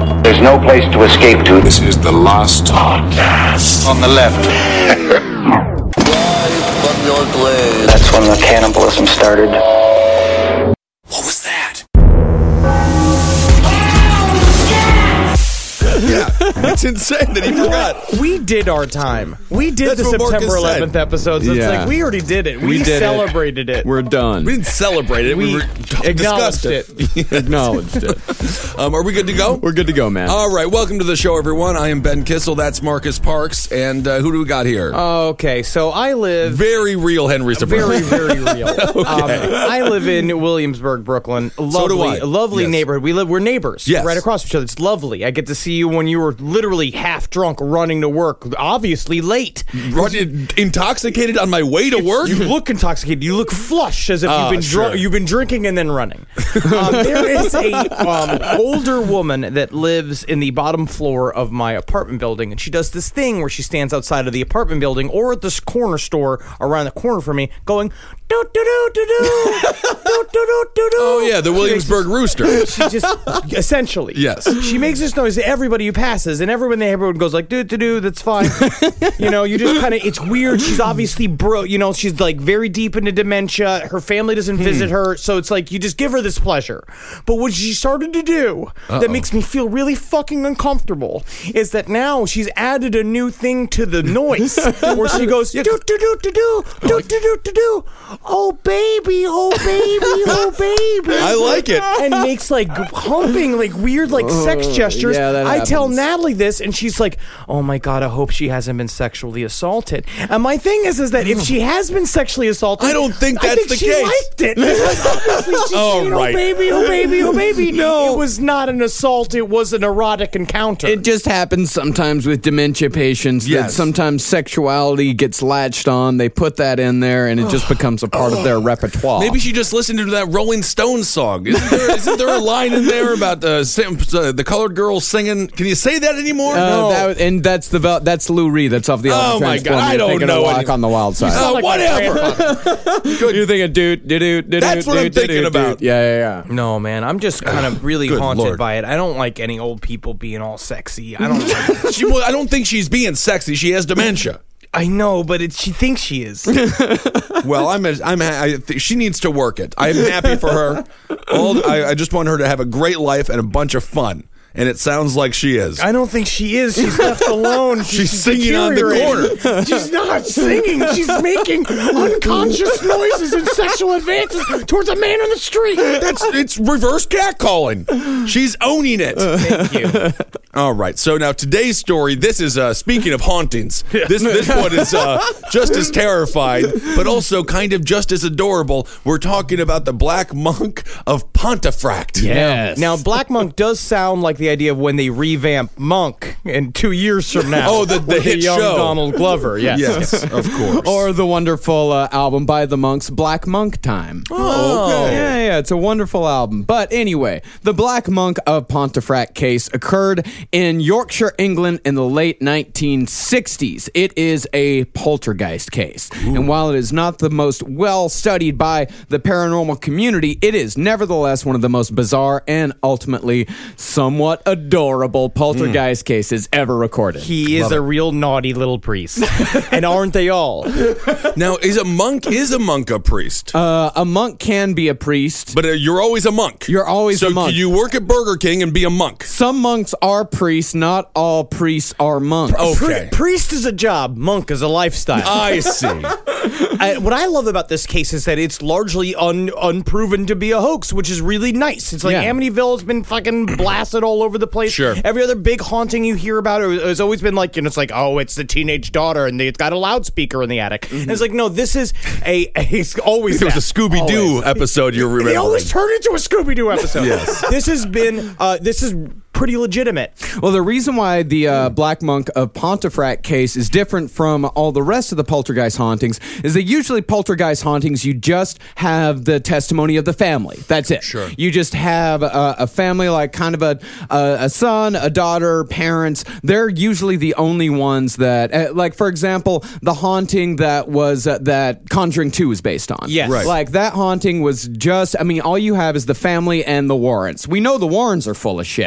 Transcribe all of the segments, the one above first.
There's no place to escape to. This is the last podcast. On the left. That's when the cannibalism started. What was that? Yeah, it's insane that he forgot. We did our time. We did That's the what September Marcus 11th said. episode. So Yeah. it's like we already did it. We did celebrated it. We're done. We didn't celebrate it. We acknowledged discussed it. Acknowledged it. Are we good to go? We're good to go, man. All right, welcome to the show, everyone. I am Ben Kissel. That's Marcus Parks. And who do we got here? Okay, so I live... Very real Henry Soprano. Very real. I live in Williamsburg, Brooklyn. So do I. A lovely Yes. neighborhood. We're neighbors. Yes. Right across from each other. It's lovely. I get to see you when you were literally half drunk running to work, obviously late. Intoxicated on my way to work? You look intoxicated. You look flush as if sure. you've been drinking and then running. There is a older woman that lives in the bottom floor of my apartment building, and she does this thing where she stands outside of the apartment building or at this corner store around the corner from me, going do do do do do do do do do. Oh yeah, the Williamsburg Rooster. She just essentially, Yes. She makes this noise to everybody who passes, and everyone in the neighborhood goes like, "Do do do." That's fine. You just kind of. It's weird. She's obviously she's like very deep into dementia. Her family doesn't visit her, so it's like you just give her this pleasure. But what she started to do that makes me feel really fucking uncomfortable is that now she's added a new thing to the noise where she goes do do do do do do do do do do. Oh baby, oh baby, oh baby. I like it. And makes like humping, like weird, like sex gestures. yeah, that I tell happens. Natalie this, and she's like, "Oh my god, I hope she hasn't been sexually assaulted." And my thing is that if she has been sexually assaulted, I don't think that's the she case. liked it. Because obviously she's saying, right. "Oh baby, oh baby, oh baby." No. It was not an assault. It was an erotic encounter. It just happens sometimes with dementia patients that Yes. sometimes sexuality gets latched on. They put that in there, and it just becomes a part of their repertoire. Maybe she just listened to that Rolling Stones song. Isn't there a line in there about the colored girl singing? Can you say that anymore? That's Lou Reed. That's off the Oh, my God, I don't know Walk anything. on the Wild Side. like my whatever. You're thinking, dude. That's what I'm thinking about. Yeah. No, man, I'm just kind of really Good haunted Lord. by it. I don't like any old people being all sexy. I don't like I don't think she's being sexy. She has dementia. I know, but she thinks she is. Well, she needs to work it. I'm happy for her. I just want her to have a great life and a bunch of fun. And it sounds like she is. I don't think she is. She's left alone. She's singing on the deteriorating. corner. She's not singing. She's making unconscious noises and sexual advances towards a man on the street. It's reverse catcalling. She's owning it. Thank you. All right. So now today's story. This is speaking of hauntings. This one is just as terrifying, but also kind of just as adorable. We're talking about the Black Monk of Pontefract. Yes. Now, Black Monk does sound like the idea of when they revamp Monk in 2 years from now. Oh, the with hit young show. Donald Glover. Yes. Yes, of course. Or the wonderful album by the Monks, Black Monk Time. Oh, okay. Yeah, it's a wonderful album. But anyway, the Black Monk of Pontefract case occurred in Yorkshire, England in the late 1960s. It is a poltergeist case. Ooh. And while it is not the most well studied by the paranormal community, it is nevertheless one of the most bizarre and ultimately somewhat adorable poltergeist cases ever recorded. He is a real naughty little priest. And aren't they all? Now, is a monk a priest? A monk can be a priest. But you're always a monk. You're always a monk. So can you work at Burger King and be a monk? Some monks are priests. Not all priests are monks. Okay. Priest is a job. Monk is a lifestyle. I see. What I love about this case is that it's largely unproven to be a hoax, which is really nice. It's like Amityville has been fucking blasted all over the place. Sure. Every other big haunting you hear about has always been like, it's like, oh, it's the teenage daughter and it's got a loudspeaker in the attic. Mm-hmm. And it's like, no, this is it's always It was a Scooby-Doo episode you're remembering. They always turn into a Scooby-Doo episode. Yes. This has been, this is pretty legitimate. Well, the reason why the Black Monk of Pontefract case is different from all the rest of the poltergeist hauntings is that usually poltergeist hauntings, you just have the testimony of the family. That's it. Sure. You just have a family, like kind of a son, a daughter, parents. They're usually the only ones that, like, for example, the haunting that was that Conjuring 2 is based on. Yes. Right. Like, that haunting was just, I mean, all you have is the family and the Warrens. We know the Warrens are full of shit.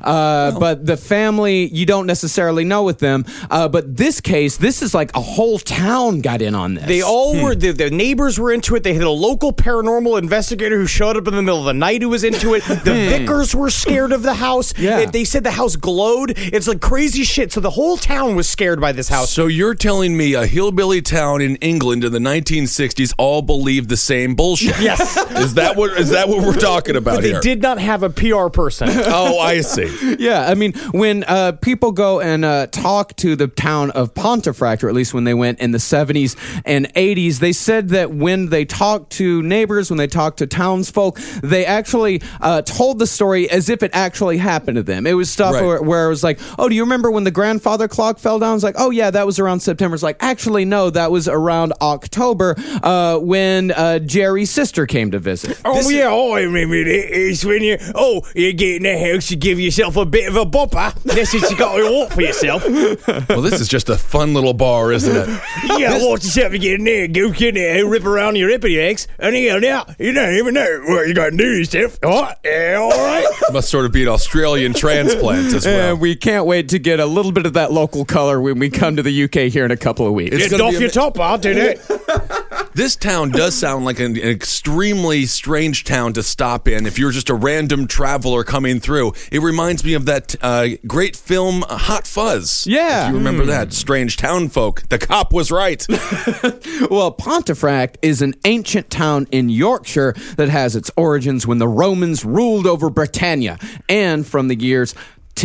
But the family, you don't necessarily know with them. But this case, this is like a whole town got in on this. They all were, the neighbors were into it. They had a local paranormal investigator who showed up in the middle of the night who was into it. The Vickers were scared of the house. Yeah. They said the house glowed. It's like crazy shit. So the whole town was scared by this house. So you're telling me a hillbilly town in England in the 1960s all believed the same bullshit? Yes. Is that what we're talking about They here? did not have a PR person. Oh, I see. Yeah, I mean, when people go and talk to the town of Pontefract, or at least when they went in the 70s and 80s, they said that when they talked to neighbors, when they talked to townsfolk, they actually told the story as if it actually happened to them. It was stuff Right. where it was like, oh, do you remember when the grandfather clock fell down? It's like, oh, yeah, that was around September. It's like, actually, no, that was around October when Jerry's sister came to visit. I remember that. It's when you get in the house, you give yourself a bit of a bopper. That's what you got to walk for yourself. Well, this is just a fun little bar, isn't it? Yeah, watch yourself, you get in there, go in there, rip around your hippity eggs, and you don't even know what you got to do yourself. All right. Must sort of be an Australian transplant as well. And we can't wait to get a little bit of that local color when we come to the UK here in a couple of weeks. It's Get gonna off be your top, I'll do that. This town does sound like an extremely strange town to stop in if you're just a random traveler coming through. It reminds me of that great film Hot Fuzz. Yeah. If you remember that. Strange town folk. The cop was right. Well, Pontefract is an ancient town in Yorkshire that has its origins when the Romans ruled over Britannia. And from the years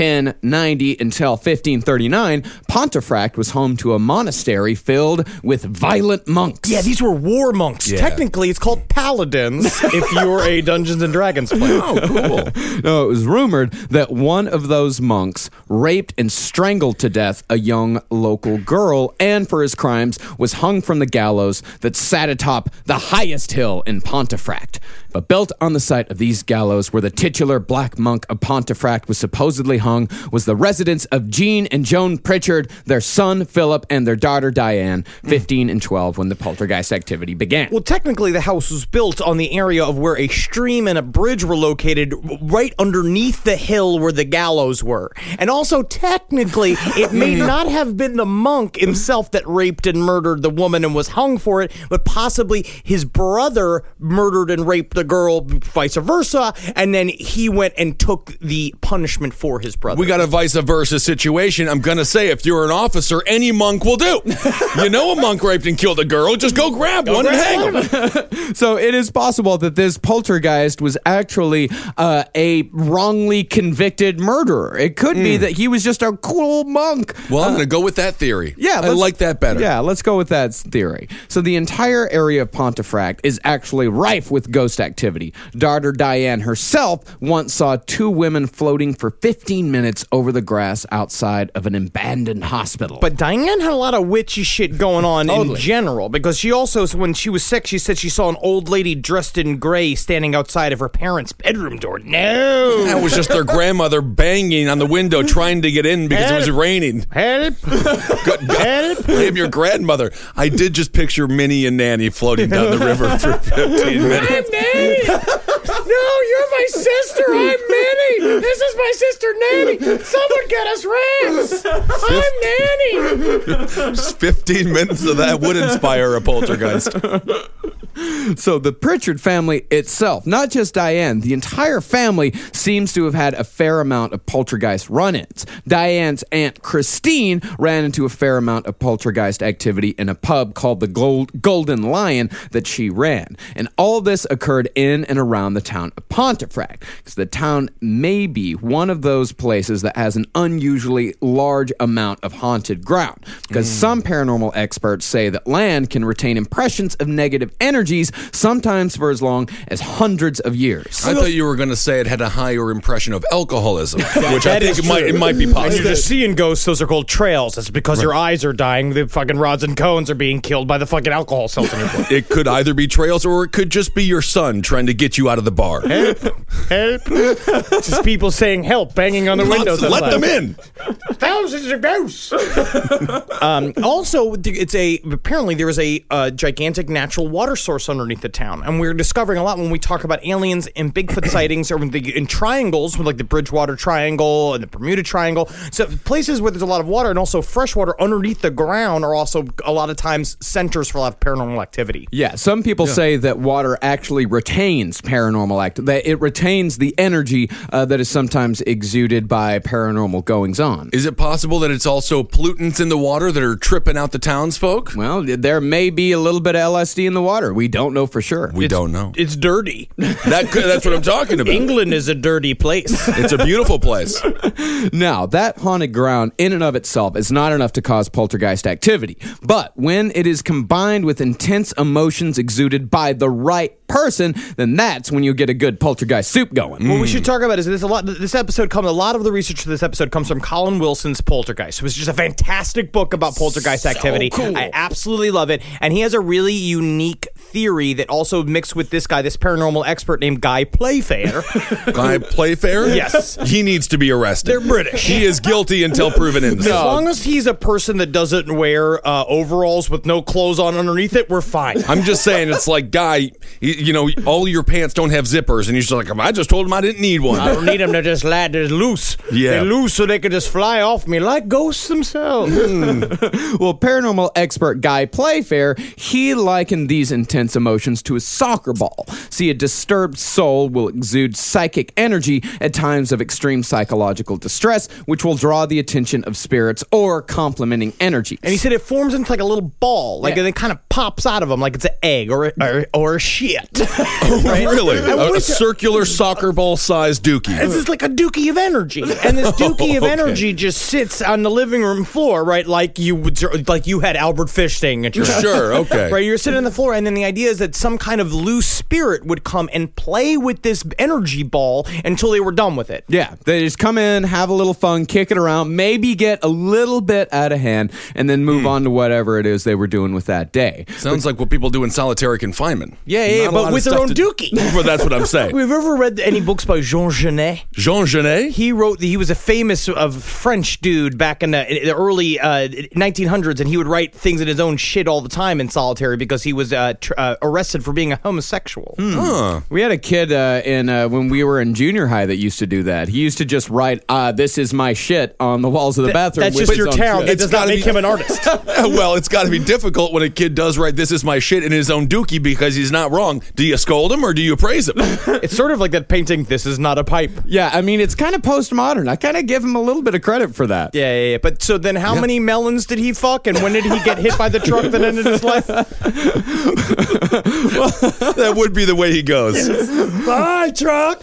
1090 until 1539, Pontefract was home to a monastery filled with violent monks. Yeah, these were war monks. Yeah. Technically, it's called paladins if you're a Dungeons and Dragons player. Oh, cool. No, it was rumored that one of those monks raped and strangled to death a young local girl, and for his crimes was hung from the gallows that sat atop the highest hill in Pontefract. But built on the site of these gallows where the titular black monk of Pontefract was supposedly hung was the residence of Jean and Joan Pritchard, their son Philip, and their daughter Diane, 15 and 12 when the poltergeist activity began. Well, technically, the house was built on the area of where a stream and a bridge were located right underneath the hill where the gallows were. And also, technically, it may not have been the monk himself that raped and murdered the woman and was hung for it, but possibly his brother murdered and raped the girl, vice versa, and then he went and took the punishment for his brother. We got a vice versa situation. I'm going to say, if you're an officer, any monk will do. You know a monk raped and killed a girl, just go grab one and hang him. So it is possible that this poltergeist was actually a wrongly convicted murderer. It could be that he was just a cool monk. Well, I'm going to go with that theory. Yeah, I like that better. Yeah, let's go with that theory. So the entire area of Pontefract is actually rife with ghost activity. Daughter Diane herself once saw two women floating for 15 minutes over the grass outside of an abandoned hospital. But Diane had a lot of witchy shit going on in Totally. general, because she also, when she was sick, she said she saw an old lady dressed in gray standing outside of her parents' bedroom door. No! That was just their grandmother banging on the window trying to get in because it was raining. Help! God, blame your grandmother. I did just picture Minnie and Nanny floating down the river for 15 minutes. I'm Nanny! No, you're my sister! I'm Minnie! This is my sister Nanny! Someone get us rams! I'm Nanny! Just 15 minutes of that would inspire a poltergeist. So the Pritchard family itself, not just Diane, the entire family seems to have had a fair amount of poltergeist run-ins. Diane's Aunt Christine ran into a fair amount of poltergeist activity in a pub called the Golden Lion that she ran. And all this occurred in and around the town of Pontefract, because the town may be one of those places that has an unusually large amount of haunted ground. Because some paranormal experts say that land can retain impressions of negative energies sometimes for as long as hundreds of years. I thought you were going to say it had a higher impression of alcoholism, which I That think is it might be When you're possible. just seeing ghosts, those are called trails. That's because your eyes are dying. The fucking rods and cones are being killed by the fucking alcohol cells in your blood. It could either be trails or it could just be your son trying to get you out of the bar. Help! Just people saying help, banging on the windows. Let outside. them in. Thousands of ghosts. Also, apparently there was a gigantic natural water source source underneath the town. And we're discovering a lot when we talk about aliens and Bigfoot sightings, or in triangles, like the Bridgewater Triangle and the Bermuda Triangle. So places where there's a lot of water and also fresh water underneath the ground are also a lot of times centers for a lot of paranormal activity. Yeah, some people say that water actually retains paranormal activity. That it retains the energy that is sometimes exuded by paranormal goings-on. Is it possible that it's also pollutants in the water that are tripping out the townsfolk? Well, there may be a little bit of LSD in the water. We don't know for sure. We don't know. It's dirty. That's what I'm talking about. England is a dirty place. It's a beautiful place. Now, that haunted ground in and of itself is not enough to cause poltergeist activity. But when it is combined with intense emotions exuded by the right person, then that's when you get a good poltergeist soup going. What we should talk about is a lot of the research for this episode comes from Colin Wilson's Poltergeist. It was just a fantastic book about poltergeist activity. Cool. I absolutely love it. And he has a really unique theory that also mixed with this paranormal expert named Guy Playfair. Guy Playfair? Yes. He needs to be arrested. They're British. He is guilty until proven innocent. As long as he's a person that doesn't wear overalls with no clothes on underneath it, we're fine. I'm just saying, it's like, Guy, all your pants don't have zippers, and you're just like, I just told him I didn't need one. I don't need them to just they're loose. Yeah. They're loose so they can just fly off me like ghosts themselves. Well, paranormal expert Guy Playfair, he likened these intense emotions to a soccer ball. See, a disturbed soul will exude psychic energy at times of extreme psychological distress, which will draw the attention of spirits or complementing energies. And he said it forms into like a little ball, and it kind of pops out of them like it's an egg or a shit. Right? Really? A circular soccer ball-sized dookie. It's just like a dookie of energy, and this dookie of energy just sits on the living room floor, right? Like you had Albert Fish staying at your house. Sure, okay. Right, you're sitting on the floor, and then the idea is that some kind of loose spirit would come and play with this energy ball until they were done with it. Yeah, they just come in, have a little fun, kick it around, maybe get a little bit out of hand, and then move on to whatever it is they were doing with that day. Sounds like what people do in solitary confinement. Yeah, but with their own dookie. Well, that's what I'm saying. We've ever read any books by Jean Genet? Jean Genet? He was a famous French dude back in the early 1900s, and he would write things in his own shit all the time in solitary because he was arrested for being a homosexual. We had a kid when we were in junior high that used to do that. He used to just write, "This is my shit" on the walls of the bathroom. That's with just his your own town. shit. It does not make him an artist. Well, it's got to be difficult when a kid does write "This is my shit" in his own dookie because he's not wrong. Do you scold him or do you praise him? It's sort of like that painting, "This is not a pipe." Yeah, I mean, it's kind of postmodern. I kind of give him a little bit of credit for that. Yeah. But so then how many melons did he fuck, and when did he get hit by the truck that ended his life? That would be the way he goes. Hi, truck.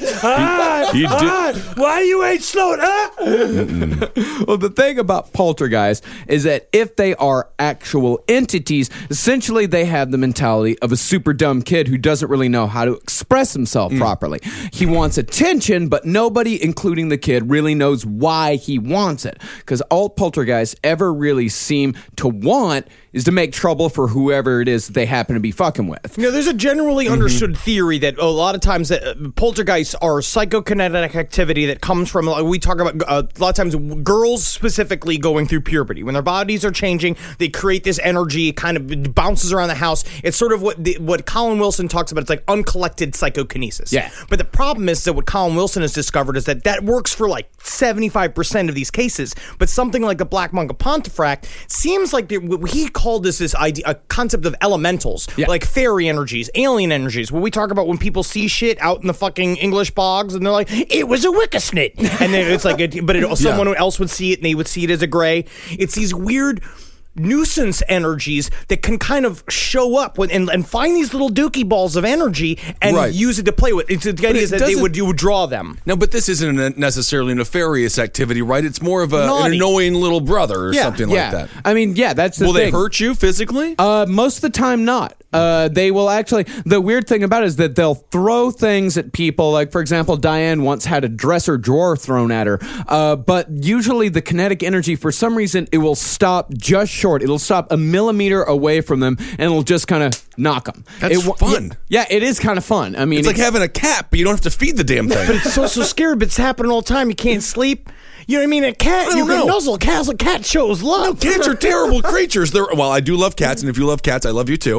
Hi. Why you ain't slowed up? Well, the thing about poltergeists is that if they are actual entities, essentially they have the mentality of a super dumb kid who doesn't really know how to express himself properly. He wants attention, but nobody, including the kid, really knows why he wants it. Because all poltergeists ever really seem to want is to make trouble for whoever it is they happen to be fucking with. There's a generally understood theory that a lot of times that poltergeists are psychokinetic activity that comes from, we talk about a lot of times girls specifically going through puberty. When their bodies are changing, they create this energy, it kind of bounces around the house. It's sort of what Colin Wilson talks about. It's like uncollected psychokinesis. Yeah. But the problem is that what Colin Wilson has discovered is that works for like 75% of these cases. But something like the Black Monk of Pontefract seems like he called this idea, a concept of elementals, like fairy energies, alien energies. What we talk about when people see shit out in the fucking English bogs, and they're like, "It was a wickersnit," and then it's like, someone else would see it, and they would see it as a gray. It's these weird nuisance energies that can kind of show up and find these little dookie balls of energy and use it to play with. The idea is that you would draw them. No, but this isn't necessarily a nefarious activity, right? It's more of an annoying little brother or something like that. I mean, that's the thing. Will they hurt you physically? Most of the time, not. They will actually. The weird thing about it is that they'll throw things at people. Like, for example, Diane once had a dresser drawer thrown at her. But usually the kinetic energy, for some reason, it will stop just short. It'll stop a millimeter away from them, and it'll just kind of knock them. That's fun. Yeah, it is kind of fun. I mean, it's like having a cat, but you don't have to feed the damn thing. But it's so scary. But it's happening all the time. You can't sleep. You know what I mean? A cat, you can nuzzle a cat shows love. No, cats are terrible creatures. Well, I do love cats, and if you love cats, I love you too.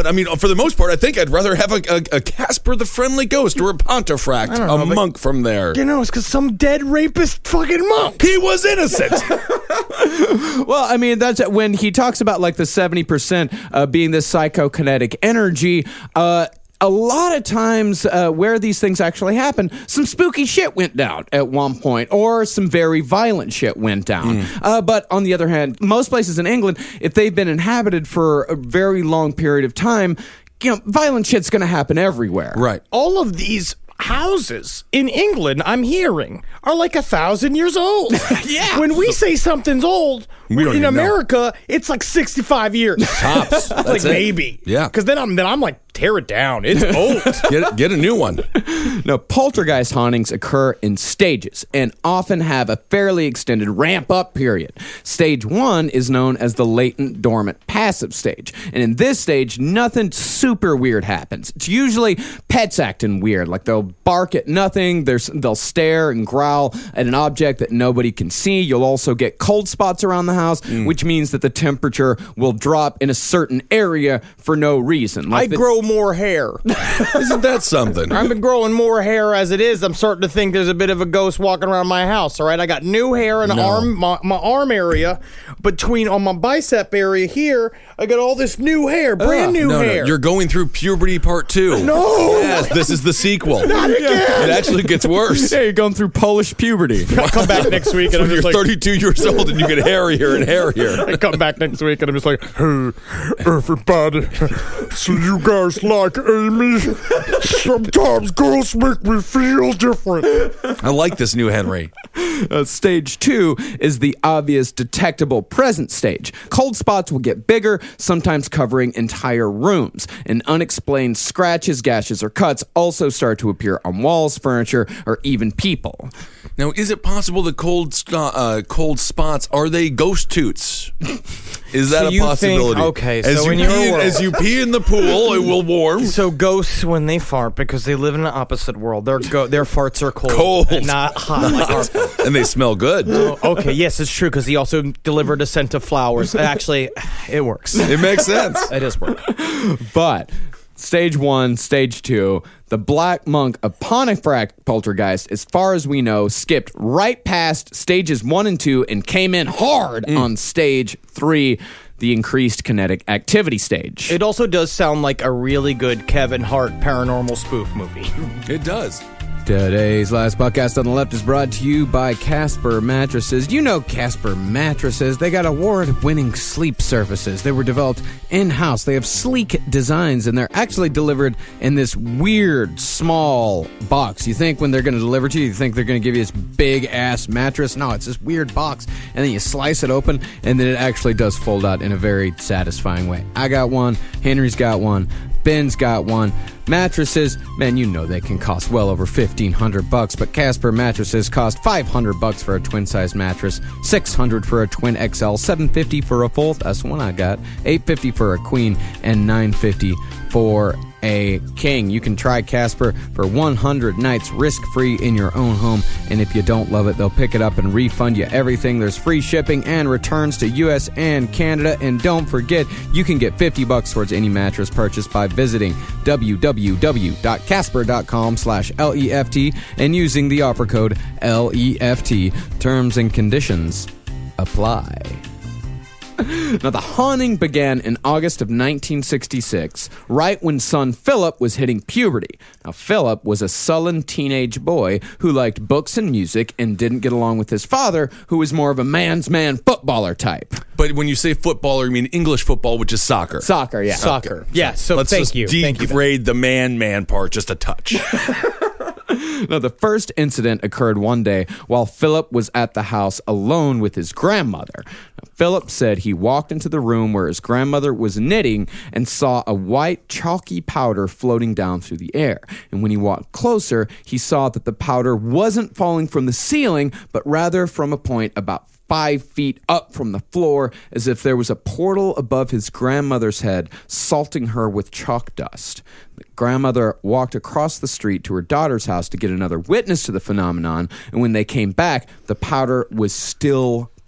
But I mean, for the most part, I think I'd rather have a Casper the Friendly Ghost or a Pontefract, a monk from there. You know, it's because some dead rapist fucking monk. He was innocent. Well, I mean, that's when he talks about like the 70% being this psychokinetic energy. A lot of times where these things actually happen, some spooky shit went down at one point, or some very violent shit went down. But on the other hand, most places in England, if they've been inhabited for a very long period of time, you know, violent shit's going to happen everywhere. Right. All of these houses in England, I'm hearing, are like 1,000 years old. Yeah. When we say something's old, We don't in even know. America, it's like 65 years. Tops. Like That's it. maybe. Yeah. Because then I'm like, tear it down. It's old. Get a new one. Now, poltergeist hauntings occur in stages and often have a fairly extended ramp-up period. Stage 1 is known as the latent dormant passive stage. And in this stage, nothing super weird happens. It's usually pets acting weird, like they'll bark at nothing, they'll stare and growl at an object that nobody can see. You'll also get cold spots around the house, which means that the temperature will drop in a certain area for no reason. I Like grow more hair. Isn't that something? I've been growing more hair as it is. I'm starting to think there's a bit of a ghost walking around my house. All right, I got new hair in the arm, my arm area, between on my bicep area here. I got all this new hair, brand new hair. You're going through puberty part 2. No! Yes, this is the sequel. Not again. It actually gets worse. Yeah, you're going through Polish puberty. I'll come back next week and I'm When you're just like, 32 years old and you get hairier and hairier. I come back next week and I'm just like, hey, everybody, so you guys like Amy? Sometimes girls make me feel different. I like this new Henry. Stage 2 is the obvious detectable present stage. Cold spots will get bigger, sometimes covering entire rooms. And unexplained scratches, gashes, or cuts also start to appear on walls, furniture, or even people. Now, is it possible the cold spots, are they ghost toots? Is that So a you think- possibility? okay, so as you in your pee, world- as you pee in the pool, it will warm. So ghosts, when they fart, because they live in an opposite world, their farts are cold, Cold. and not hot like our farts. And they smell good. Okay, yes, it's true, because he also delivered a scent of flowers. Actually, it works. It makes sense. It does work. But stage 1, stage 2, the Black Monk of Pontefract poltergeist, as far as we know, skipped right past stages 1 and 2 and came in hard on stage 3, the increased kinetic activity stage. It also does sound like a really good Kevin Hart paranormal spoof movie. It does. Today's last podcast on the left is brought to you by Casper Mattresses. You know Casper Mattresses. They got award-winning sleep surfaces. They were developed in-house. They have sleek designs, and they're actually delivered in this weird, small box. You think when they're going to deliver to you, you think they're going to give you this big-ass mattress. No, it's this weird box, and then you slice it open, and then it actually does fold out in a very satisfying way. I got one. Henry's got one. Ben's got one. Mattresses, man, you know they can cost well over $1,500, but Casper mattresses cost $500 for a twin-size mattress, $600 for a twin XL, $750 for a full. That's the one I got. $850 for a queen, and $950 for a king. You can try Casper for 100 nights risk-free in your own home, and if you don't love it, they'll pick it up and refund you everything. There's free shipping and returns to U.S. and Canada, and don't forget, you can get $50 towards any mattress purchase by visiting www.casper.com/LEFT and using the offer code LEFT. Terms and conditions apply. Now, the haunting began in August of 1966, right when son Philip was hitting puberty. Now, Philip was a sullen teenage boy who liked books and music and didn't get along with his father, who was more of a man's man footballer type. But when you say footballer, you mean English football, which is soccer. Soccer, yeah. Soccer. Yeah, so Let's thank just you. Thank you. degrade the man part just a touch. Now, the first incident occurred one day while Philip was at the house alone with his grandmother. Now, Philip said he walked into the room where his grandmother was knitting and saw a white chalky powder floating down through the air. And when he walked closer, he saw that the powder wasn't falling from the ceiling, but rather from a point about 5 feet up from the floor, as if there was a portal above his grandmother's head, salting her with chalk dust. The grandmother walked across the street to her daughter's house to get another witness to the phenomenon, and when they came back, the powder was still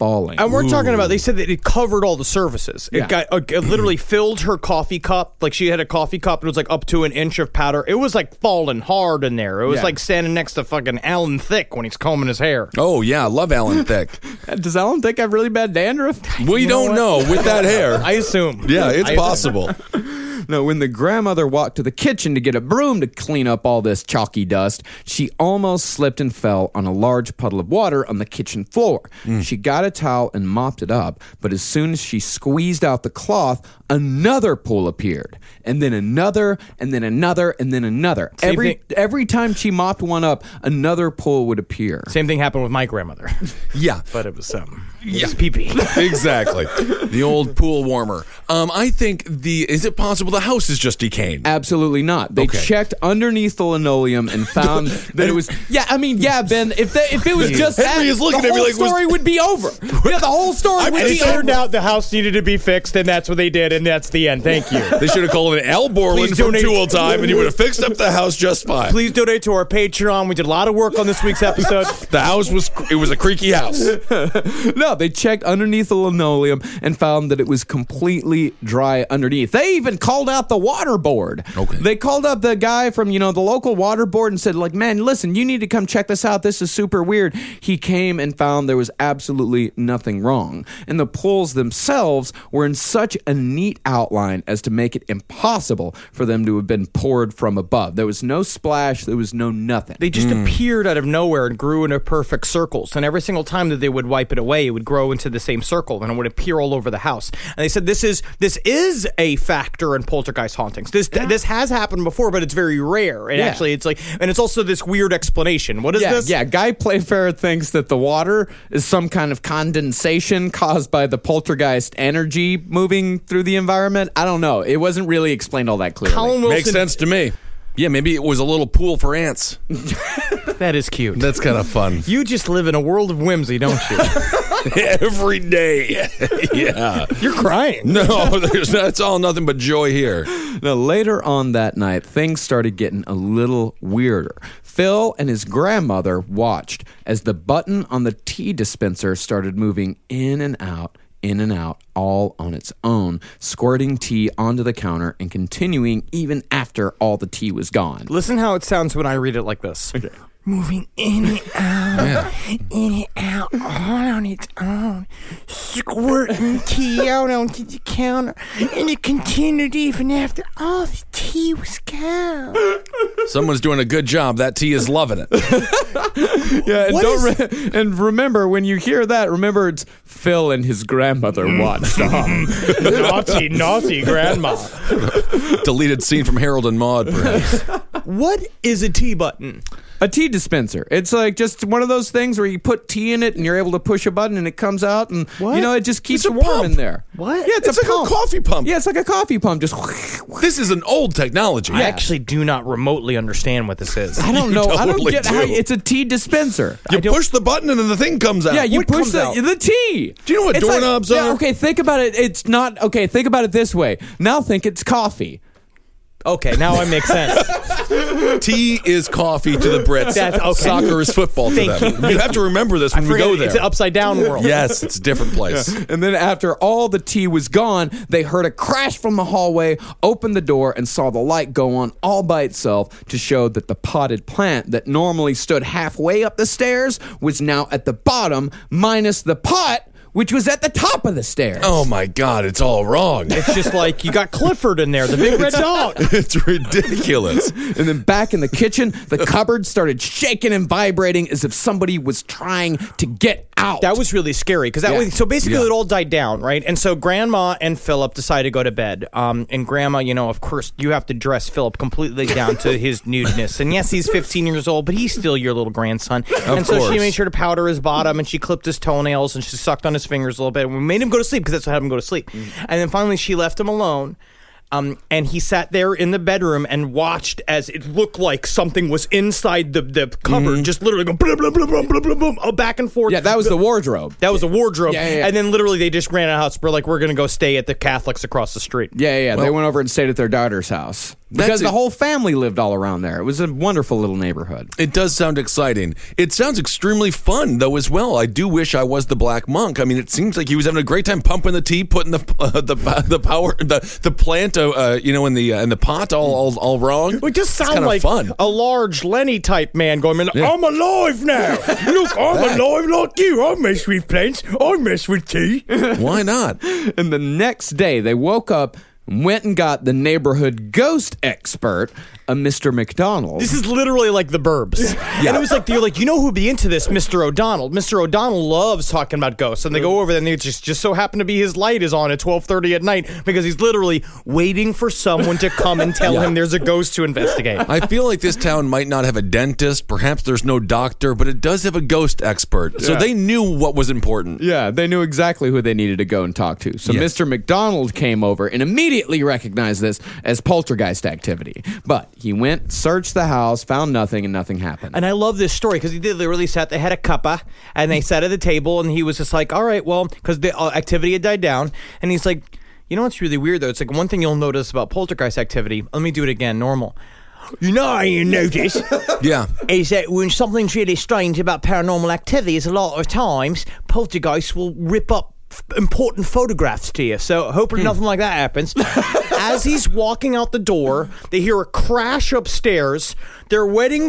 falling. And we're talking about, they said that it covered all the surfaces. Yeah. It literally filled her coffee cup. Like she had a coffee cup and it was like up to an inch of powder. It was like falling hard in there. It was like standing next to fucking Alan Thicke when he's combing his hair. Oh, yeah. I love Alan Thicke. Does Alan Thicke have really bad dandruff? We don't know with that hair. I assume. Yeah, it's possible. No, when the grandmother walked to the kitchen to get a broom to clean up all this chalky dust, she almost slipped and fell on a large puddle of water on the kitchen floor. She got a towel and mopped it up, but as soon as she squeezed out the cloth, another pool appeared. And then another, and then another, and then another. Every time she mopped one up, another pool would appear. Same thing happened with my grandmother. Yeah. But it was just pee-pee. Exactly. The old pool warmer. I think is it possible the house is just decaying? Absolutely not. They checked underneath the linoleum and found that it was. Yeah, I mean, yeah, Ben. If it was just Henry that, is looking the at me whole like, story would be over. Yeah, the whole story would It be over. turned out the house needed to be fixed, and that's what they did, and that's the end. Thank you. They should have called it Al Borland Please from donate. Tool Time, and he would have fixed up the house just fine. Please donate to our Patreon. We did a lot of work on this week's episode. The house was a creaky house. No, they checked underneath the linoleum and found that it was completely dry underneath. They even called out the water board. Okay. They called up the guy from, the local water board and said, like, man, listen, you need to come check this out. This is super weird. He came and found there was absolutely nothing wrong. And the pools themselves were in such a neat outline as to make it impossible for them to have been poured from above. There was no splash. There was no nothing. They just appeared out of nowhere and grew into perfect circles. And every single time that they would wipe it away, it would grow into the same circle and it would appear all over the house. And they said this is a factor in poltergeist hauntings. This has happened before, but it's very rare. And actually, it's like, and it's also this weird explanation. What is this? Yeah, Guy Playfair thinks that the water is some kind of condensation caused by the poltergeist energy moving through the environment. I don't know. It wasn't really explained all that clearly. Colin Wilson. Makes sense to me. Yeah, maybe it was a little pool for ants. That is cute. That's kind of fun. You just live in a world of whimsy, don't you? Every day. Yeah. You're crying. No, it's all nothing but joy here. Now, later on that night, things started getting a little weirder. Phil and his grandmother watched as the button on the tea dispenser started moving in and out, all on its own, squirting tea onto the counter and continuing even after all the tea was gone. Listen how it sounds when I read it like this. Okay. Moving in and out, in and out, all on its own, squirting tea out onto the counter, and it continued even after all the tea was gone. Someone's doing a good job. That tea is loving it. Yeah, and remember, when you hear that, remember it's Phil and his grandmother watched. Naughty grandma. Deleted scene from Harold and Maude, perhaps. What is a tea button? A tea dispenser. It's like just one of those things where you put tea in it and you're able to push a button and it comes out and it just keeps It's a it warm pump. in there. What? Yeah, it's It's a like pump. a coffee pump. Yeah, it's like a coffee pump. Just This is an old technology. I actually do not remotely understand what this is. I don't know. I don't totally get how do. it's a tea dispenser. You push the button and then the thing comes out. Yeah, you What push comes out? the tea. Do you know what It's doorknobs like, are? Yeah, okay, think about it. It's not okay. Think about it this way. Now think it's coffee. Okay, now it makes sense. Tea is coffee to the Brits. That's okay. Soccer is football to Thank them. You have to remember this when we go there. It's an upside down world. Yes, it's a different place. And then after all the tea was gone, they heard a crash from the hallway, opened the door, and saw the light go on all by itself to show that the potted plant that normally stood halfway up the stairs was now at the bottom, minus the pot, which was at the top of the stairs. Oh my God, it's all wrong. It's just like you got Clifford in there, the big red dog. It's ridiculous. And then back in the kitchen, the cupboard started shaking and vibrating as if somebody was trying to get out. That was really scary because so basically it all died down, right? And so Grandma and Philip decided to go to bed. And Grandma, of course, you have to dress Philip completely down to his nudeness. And yes, he's 15 years old, but he's still your little grandson. And so she made sure to powder his bottom and she clipped his toenails and she sucked on his fingers a little bit. And we made him go to sleep because that's what had him go to sleep. And then finally she left him alone. And he sat there in the bedroom and watched as it looked like something was inside the cupboard, just literally going blah, blah, blah, blah, blah, blah, blah, back and forth. Yeah, that was the wardrobe. That was a wardrobe. Yeah. And then literally they just ran out of the house. We're like, we're going to go stay at the Catholics across the street. Yeah. They went over and stayed at their daughter's house. because the whole family lived all around there. It was a wonderful little neighborhood. It does sound exciting. It sounds extremely fun, though, as well. I do wish I was the Black Monk. I mean, it seems like he was having a great time pumping the tea, putting the plant, in the pot all wrong. It just sounds like fun. a large Lenny type man going, I'm alive now. Look, I'm alive like you. I mess with plants. I mess with tea. Why not? And the next day, they woke up, went and got the neighborhood ghost expert, a Mr. McDonald. This is literally like the Burbs. And it was like, they're like, you know who'd be into this? Mr. O'Donnell. Mr. O'Donnell loves talking about ghosts. And they go over there and they just so happen to be his light is on at 12:30 at night because he's literally waiting for someone to come and tell him there's a ghost to investigate. I feel like this town might not have a dentist. Perhaps there's no doctor, but it does have a ghost expert. So they knew what was important. Yeah, they knew exactly who they needed to go and talk to. So Mr. McDonald came over and immediately recognized this as poltergeist activity. But he went, searched the house, found nothing, and nothing happened. And I love this story because they had a cuppa and they sat at the table and he was just like, all right, well, because the activity had died down. And he's like, you know what's really weird though? It's like one thing you'll notice about poltergeist activity. Let me do it again, normal. You know how you notice is that when something's really strange about paranormal activity is a lot of times poltergeists will rip up important photographs to you. So hoping nothing like that happens. As he's walking out the door, they hear a crash upstairs. Their wedding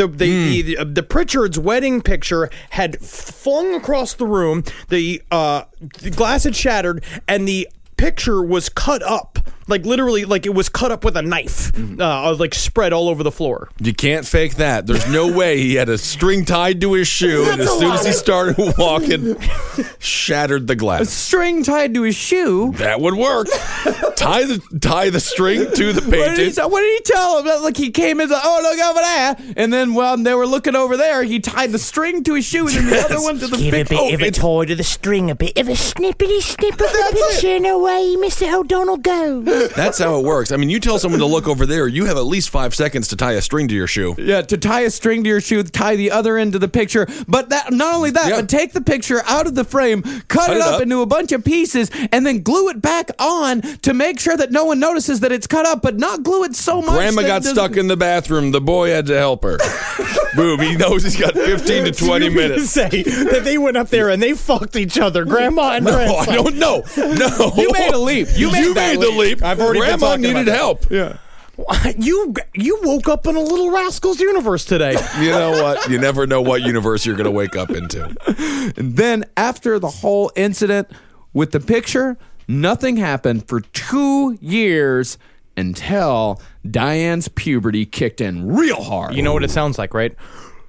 the Pritchard's wedding picture had flung across the room. The glass had shattered and the picture was cut up. Like literally, like it was cut up with a knife, like spread all over the floor. You can't fake that. There's no way he had a string tied to his shoe, and as soon as he started walking, shattered the glass. A string tied to his shoe? That would work. Tie the string to the painting. What did he tell him? Like he came in, oh, look over there. And then while they were looking over there, he tied the string to his shoe and then the other one to the picture. Give a bit of a toy to the string, a bit of a snippety snip of the picture, and away Mr. O'Donnell goes. That's how it works. I mean, you tell someone to look over there, you have at least 5 seconds to tie a string to your shoe. Yeah, to tie a string to your shoe, tie the other end to the picture. But not only that, but take the picture out of the frame, cut it up into a bunch of pieces, and then glue it back on to make sure that no one notices that it's cut up, but not glue it so much. Grandma got stuck in the bathroom. The boy had to help her. Boom. He knows he's got 15 to 20 minutes. Say that they went up there and they fucked each other, Grandma and Grandpa. No, I don't know. No. You made a leap. You made the leap. I've already Grandma needed help. Yeah. You woke up in a Little Rascals universe today. You know what? You never know what universe you're going to wake up into. And then after the whole incident with the picture, nothing happened for 2 years until Diane's puberty kicked in real hard. You know what it sounds like, right?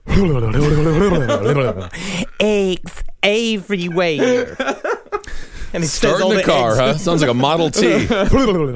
Eggs everywhere. And it starting the car, huh? Sounds like a Model T. God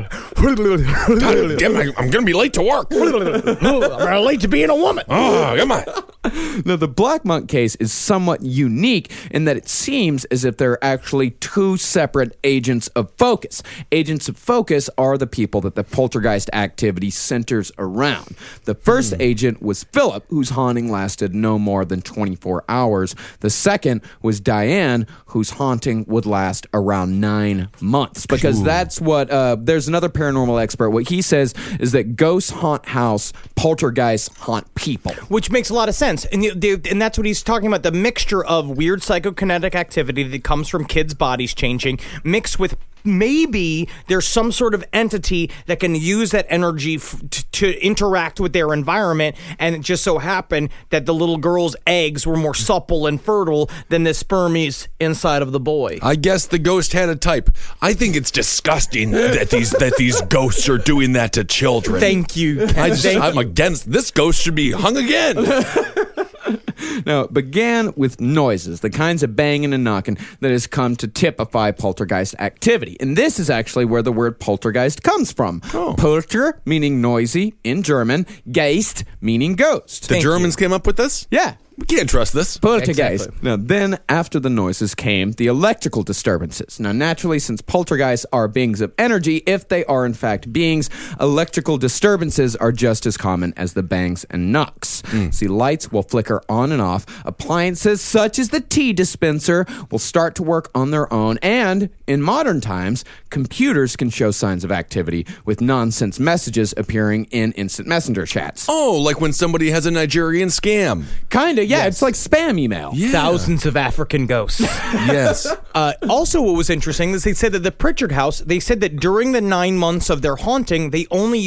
damn, I'm going to be late to work. I'm late to being a woman. Oh, come on. Now, the Black Monk case is somewhat unique in that it seems as if there are actually 2 separate agents of focus. Agents of focus are the people that the poltergeist activity centers around. The first agent was Philip, whose haunting lasted no more than 24 hours. The second was Diane, whose haunting would last around 9 months. Because that's what, there's another paranormal expert, what he says is that ghosts haunt house, poltergeists haunt people. Which makes a lot of sense. And that's what he's talking about, the mixture of weird psychokinetic activity that comes from kids' bodies changing, mixed with maybe there's some sort of entity that can use that energy to interact with their environment, and it just so happened that the little girl's eggs were more supple and fertile than the spermies inside of the boy. I guess the ghost had a type. I think it's disgusting that these ghosts are doing that to children. Thank you. I'm against this. Ghost should be hung again. Now, it began with noises, the kinds of banging and knocking that has come to typify poltergeist activity. And this is actually where the word poltergeist comes from. Oh. Polter, meaning noisy in German, Geist, meaning ghost. The Germans came up with this? Yeah. We can't trust this. Poltergeist. Exactly. Now, then, after the noises came the electrical disturbances. Now, naturally, since poltergeists are beings of energy, if they are in fact beings, electrical disturbances are just as common as the bangs and knocks. See, lights will flicker on and off. Appliances such as the tea dispenser will start to work on their own. And in modern times, computers can show signs of activity with nonsense messages appearing in instant messenger chats. Oh, like when somebody has a Nigerian scam. Kinda, yeah. It's like spam email. Yeah. Thousands of African ghosts. Yes. Also, what was interesting is they said that the Pritchard house, they said that during the 9 months of their haunting, they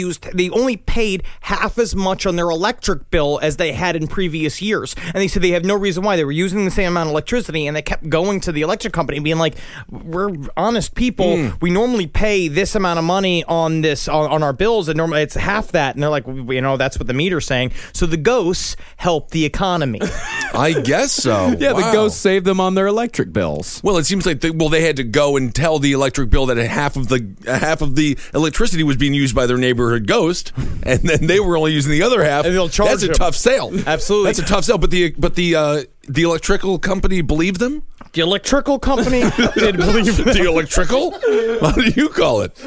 only paid half as much on their electric bill as they had in previous years. And they said they have no reason why. They were using the same amount of electricity, and they kept going to the electric company and being like, we're honest people. We normally pay this amount of money on this on our bills, and normally it's half that. And they're like, that's what the meter's saying. So the ghosts help the economy. I guess so. Yeah, Wow. the ghosts saved them on their electric bills. Well, it seems like they had to go and tell the electric bill that half of the electricity was being used by their neighborhood ghost, and then they were only using the other half. And they'll charge That's a them. tough sale. Absolutely. That's a tough sale. But the electrical company believed them. The electrical company did believe that. The electrical? How do you call it?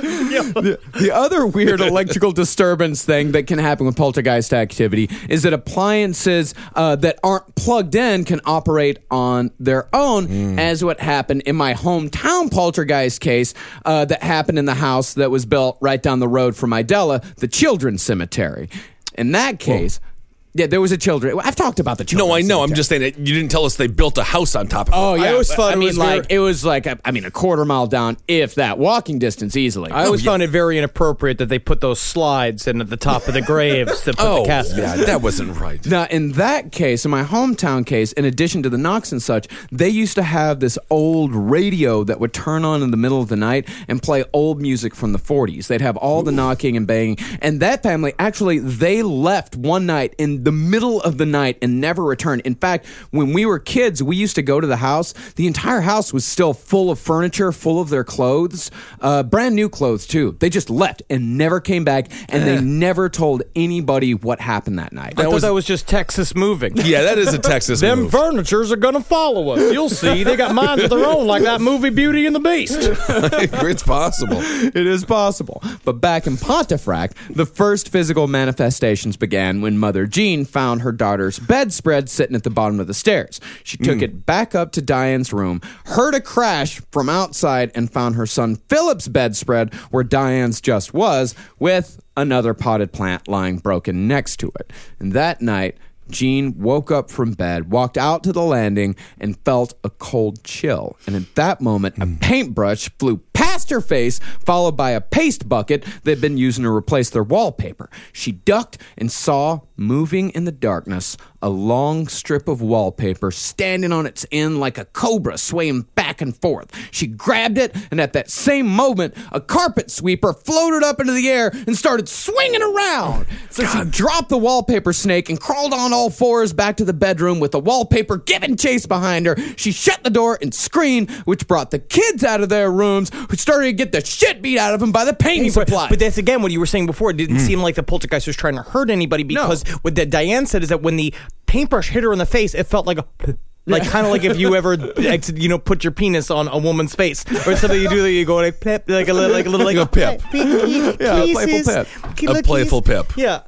The other weird electrical disturbance thing that can happen with poltergeist activity is that appliances that aren't plugged in can operate on their own, as what happened in my hometown poltergeist case that happened in the house that was built right down the road from Idella, the Children's Cemetery. In that case... Yeah, there was a children. I've talked about the children. No, I know. cemetery. I'm just saying that you didn't tell us they built a house on top of it. Oh yeah, I always thought it was like a quarter mile down, if that, walking distance easily. I always found it very inappropriate that they put those slides in at the top of the graves to put the caskets. yeah, that wasn't right. Now, in that case, in my hometown case, in addition to the knocks and such, they used to have this old radio that would turn on in the middle of the night and play old music from the 40s. They'd have all the knocking and banging. And that family, actually, they left one night in the middle of the night and never returned. In fact, when we were kids, we used to go to the house. The entire house was still full of furniture, full of their clothes, brand new clothes, too. They just left and never came back, and they never told anybody what happened that night. I thought that was just Texas moving. Yeah, that is a Texas Them move. furnitures are gonna follow us. You'll see. They got minds of their own, like that movie Beauty and the Beast. It's possible. It is possible. But back in Pontefract, the first physical manifestations began when Mother Jean found her daughter's bedspread sitting at the bottom of the stairs. She took it back up to Diane's room, heard a crash from outside, and found her son Philip's bedspread where Diane's just was, with another potted plant lying broken next to it. And that night, Jean woke up from bed, walked out to the landing, and felt a cold chill. And at that moment, a paintbrush flew past her face, followed by a paste bucket they'd been using to replace their wallpaper. She ducked and saw, moving in the darkness, a long strip of wallpaper standing on its end like a cobra swaying back and forth. She grabbed it, and at that same moment, a carpet sweeper floated up into the air and started swinging around. So she dropped the wallpaper snake and crawled on all fours back to the bedroom with the wallpaper giving chase behind her. She shut the door and screamed, which brought the kids out of their rooms, who started to get the shit beat out of them by the painting supply. But that's again what you were saying before. It didn't seem like the poltergeist was trying to hurt anybody, because what that Diane said is that when the paintbrush hit her in the face, it felt like kind of like if you ever put your penis on a woman's face or something. You do that, you go like pip, like a little pip. Yeah, a playful pip. A playful pip. Yeah.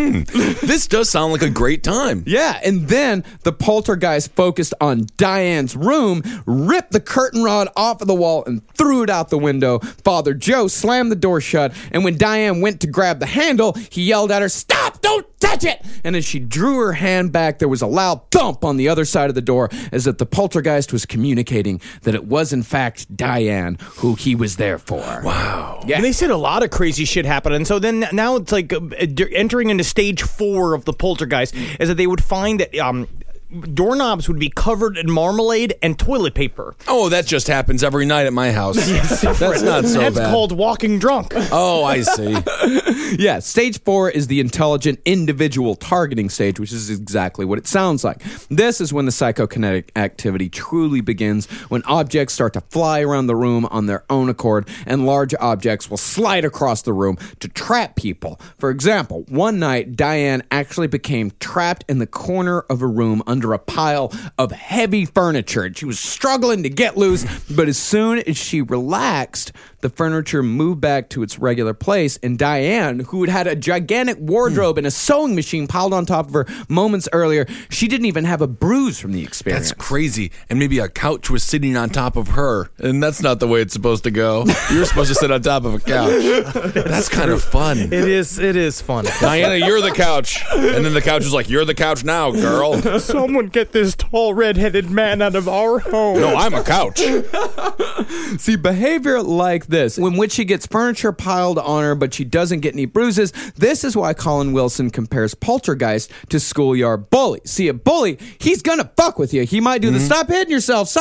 This does sound like a great time. Yeah, and then the poltergeist focused on Diane's room, ripped the curtain rod off of the wall, and threw it out the window. Father Joe slammed the door shut, and when Diane went to grab the handle, he yelled at her, "Stop! Don't touch it!" And as she drew her hand back, there was a loud thump on the other side of the door, as if the poltergeist was communicating that it was in fact Diane who he was there for. Wow. Yeah. And they said a lot of crazy shit happened. And so then now it's like entering into stage 4 of the poltergeist is that they would find that doorknobs would be covered in marmalade and toilet paper. Oh, that just happens every night at my house. That's not so That's bad. called walking drunk. Oh, I see. Yeah, stage 4 is the intelligent individual targeting stage, which is exactly what it sounds like. This is when the psychokinetic activity truly begins, when objects start to fly around the room on their own accord, and large objects will slide across the room to trap people. For example, one night, Diane actually became trapped in the corner of a room under under a pile of heavy furniture, and she was struggling to get loose, but as soon as she relaxed, the furniture moved back to its regular place, and Diane, who had a gigantic wardrobe and a sewing machine piled on top of her moments earlier, she didn't even have a bruise from the experience. That's crazy. And maybe a couch was sitting on top of her, and that's not the way it's supposed to go. You're supposed to sit on top of a couch. That's kind of fun. It is fun. Diana, you're the couch. And then the couch is like, you're the couch now, girl. Someone get this tall red-headed man out of our home. No, I'm a couch. See, behavior like this, in which she gets furniture piled on her, but she doesn't get any bruises, this is why Colin Wilson compares poltergeist to schoolyard bully. See, a bully, he's gonna fuck with you. He might do the stop hitting yourself,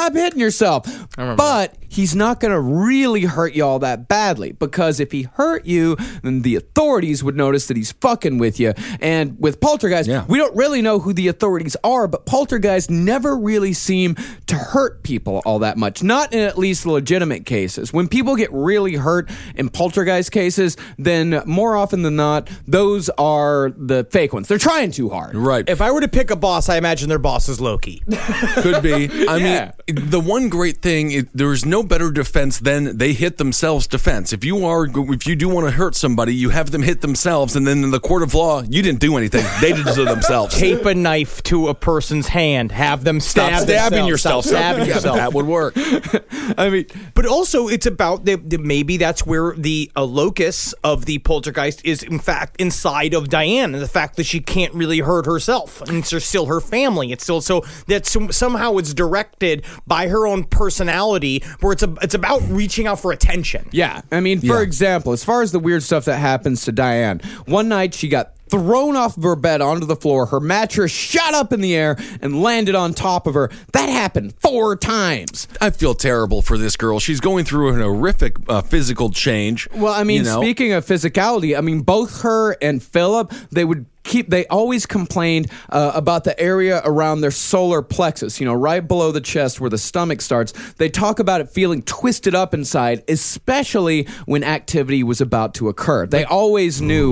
but he's not gonna really hurt you all that badly, because if he hurt you, then the authorities would notice that he's fucking with you. And with poltergeist, we don't really know who the authorities are, but poltergeists never really seem to hurt people all that much. Not in at least legitimate cases. When people get really hurt in poltergeist cases, then more often than not, those are the fake ones. They're trying too hard. Right. If I were to pick a boss, I imagine their boss is Loki. Could be. I mean, the one great thing, there's no better defense than they hit themselves defense. If you do want to hurt somebody, you have them hit themselves, and then in the court of law, you didn't do anything. They did it to themselves. Tape a knife to a person's hand. Have them Stop stabbing yourself. That would work. I mean, but also it's about maybe that's where the locus of the poltergeist is, in fact, inside of Diane, and the fact that she can't really hurt herself, and it's still her family. It's still so that somehow it's directed by her own personality, where it's about reaching out for attention. Yeah, I mean, for example, as far as the weird stuff that happens to Diane, one night she got thrown off of her bed onto the floor. Her mattress shot up in the air and landed on top of her. That happened 4 times. I feel terrible for this girl. She's going through an horrific physical change. Well, I mean, speaking of physicality, I mean, both her and Philip, they always complained about the area around their solar plexus, right below the chest where the stomach starts. They talk about it feeling twisted up inside, especially when activity was about to occur. They always knew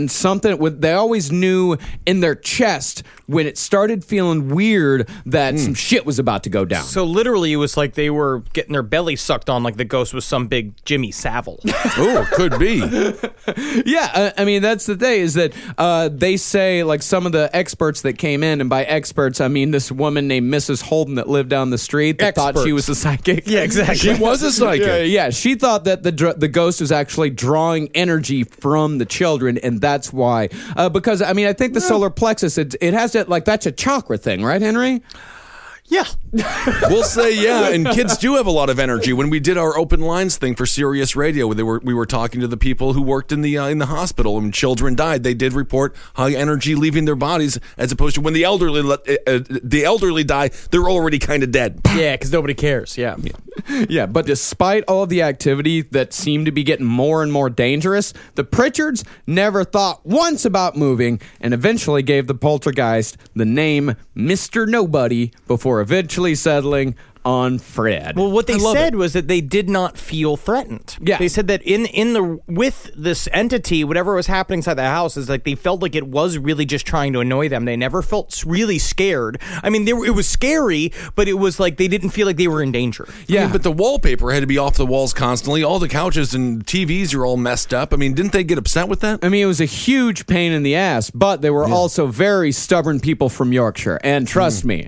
they always knew in their chest when it started feeling weird that some shit was about to go down. So literally it was like they were getting their belly sucked on like the ghost was some big Jimmy Savile. Oh, could be. Yeah, I mean, that's the thing, is that they say, like, some of the experts that came in, and by experts, I mean this woman named Mrs. Holden that lived down the street that thought she was a psychic. Yeah, exactly. She was a psychic. Yeah, she thought that the ghost was actually drawing energy from the children, and that's why. Because, I mean, I think the solar plexus, it has that, like, that's a chakra thing, right, Henry? Yeah. We'll say yeah, and kids do have a lot of energy. When we did our open lines thing for Sirius Radio, we were talking to the people who worked in the hospital, and when children died, they did report high energy leaving their bodies, as opposed to when the elderly die, they're already kind of dead. Yeah, because nobody cares. Yeah. Yeah, but despite all of the activity that seemed to be getting more and more dangerous, the Pritchards never thought once about moving, and eventually gave the poltergeist the name Mr. Nobody before eventually settling on Fred. Well, what they said was that they did not feel threatened. Yeah. They said that with this entity, whatever was happening inside the house, is like they felt like it was really just trying to annoy them. They never felt really scared. I mean, it was scary, but it was like they didn't feel like they were in danger. Yeah, I mean, but the wallpaper had to be off the walls constantly. All the couches and TVs are all messed up. I mean, didn't they get upset with that? I mean, it was a huge pain in the ass, but they were also very stubborn people from Yorkshire. And trust me,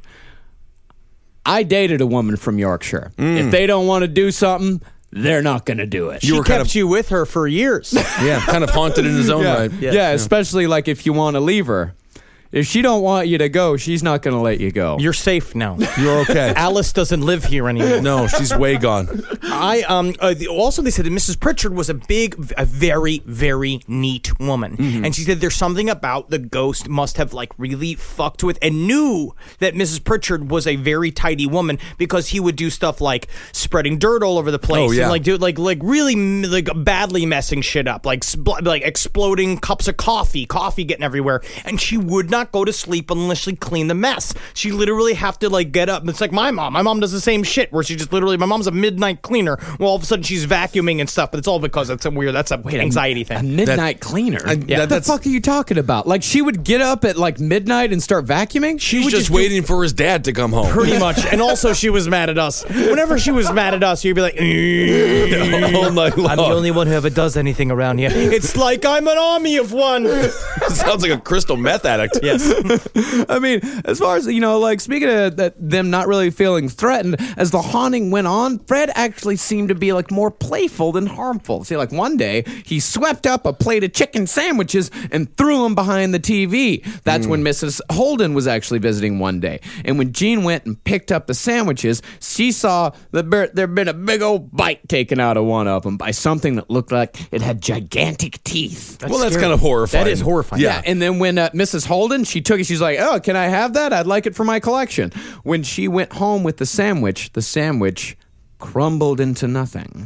I dated a woman from Yorkshire. If they don't want to do something, they're not going to do it. She kept you with her for years. Yeah, kind of haunted in his own right. Yeah, especially like if you want to leave her. If she don't want you to go, she's not going to let you go. You're safe now. You're okay. Alice doesn't live here anymore. No, she's way gone. Also, they said that Mrs. Pritchard was a very, very neat woman. Mm-hmm. And she said there's something about the ghost must have like really fucked with and knew that Mrs. Pritchard was a very tidy woman because he would do stuff like spreading dirt all over the place. Oh, yeah. And like do like really like badly messing shit up, like exploding cups of coffee getting everywhere. And she would not not go to sleep unless she clean the mess. She literally have to like get up. It's like my mom. My mom does the same shit where she just literally, my mom's a midnight cleaner. Well, all of a sudden she's vacuuming and stuff, but it's all because that's an anxiety thing. A midnight cleaner? What the that's- fuck are you talking about? Like, she would get up at like midnight and start vacuuming? She's just waiting for his dad to come home. Pretty much. And also she was mad at us. Whenever she was mad at us, you'd be like, All night long. I'm the only one who ever does anything around here. It's like I'm an army of one. Sounds like a crystal meth addict. Yes. I mean, as far as, like, speaking of them not really feeling threatened, as the haunting went on, Fred actually seemed to be, like, more playful than harmful. See, like, one day, he swept up a plate of chicken sandwiches and threw them behind the TV. That's when Mrs. Holden was actually visiting one day. And when Jean went and picked up the sandwiches, she saw there'd been a big old bite taken out of one of them by something that looked like it had gigantic teeth. That's kind of horrifying. That is horrifying. Yeah, and then when Mrs. Holden, she took it, she's like, oh, can I have that? I'd like it for my collection. When she went home with the sandwich crumbled into nothing.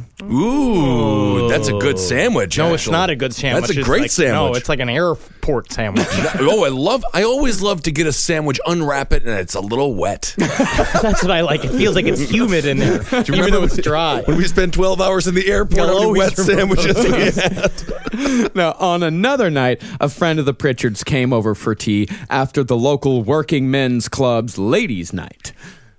Ooh, that's a good sandwich. No, it's actually. not a good sandwich. That's a It's great like, sandwich. No, it's like an airport sandwich. I always love to get a sandwich, unwrap it, and it's a little wet. That's what I like. It feels like it's humid in there, even though it's dry. When we spent 12 hours in the airport, how many always wet remember sandwiches we had. Now, on another night, a friend of the Pritchards came over for tea after the local working men's club's ladies' night.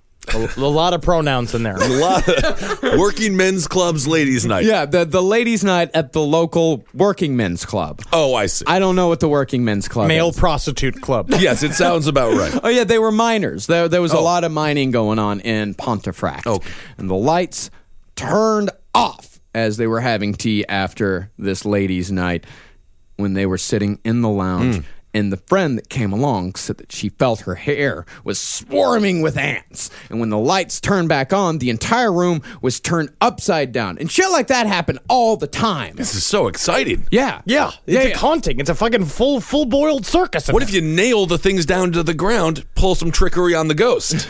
A lot of pronouns in there. A lot of working men's clubs, ladies' night. Yeah, the ladies' night at the local working men's club. Oh, I see. I don't know what the working men's club Male is. prostitute club. Yes, it sounds about right. Oh, yeah, they were miners. There was a lot of mining going on in Pontefract. Okay. And the lights turned off as they were having tea after this ladies' night when they were sitting in the lounge. And the friend that came along said that she felt her hair was swarming with ants. And when the lights turned back on, the entire room was turned upside down. And shit like that happened all the time. This is so exciting. Yeah. Yeah, it's a haunting. It's a fucking full-boiled circus. What if you nail the things down to the ground, pull some trickery on the ghost?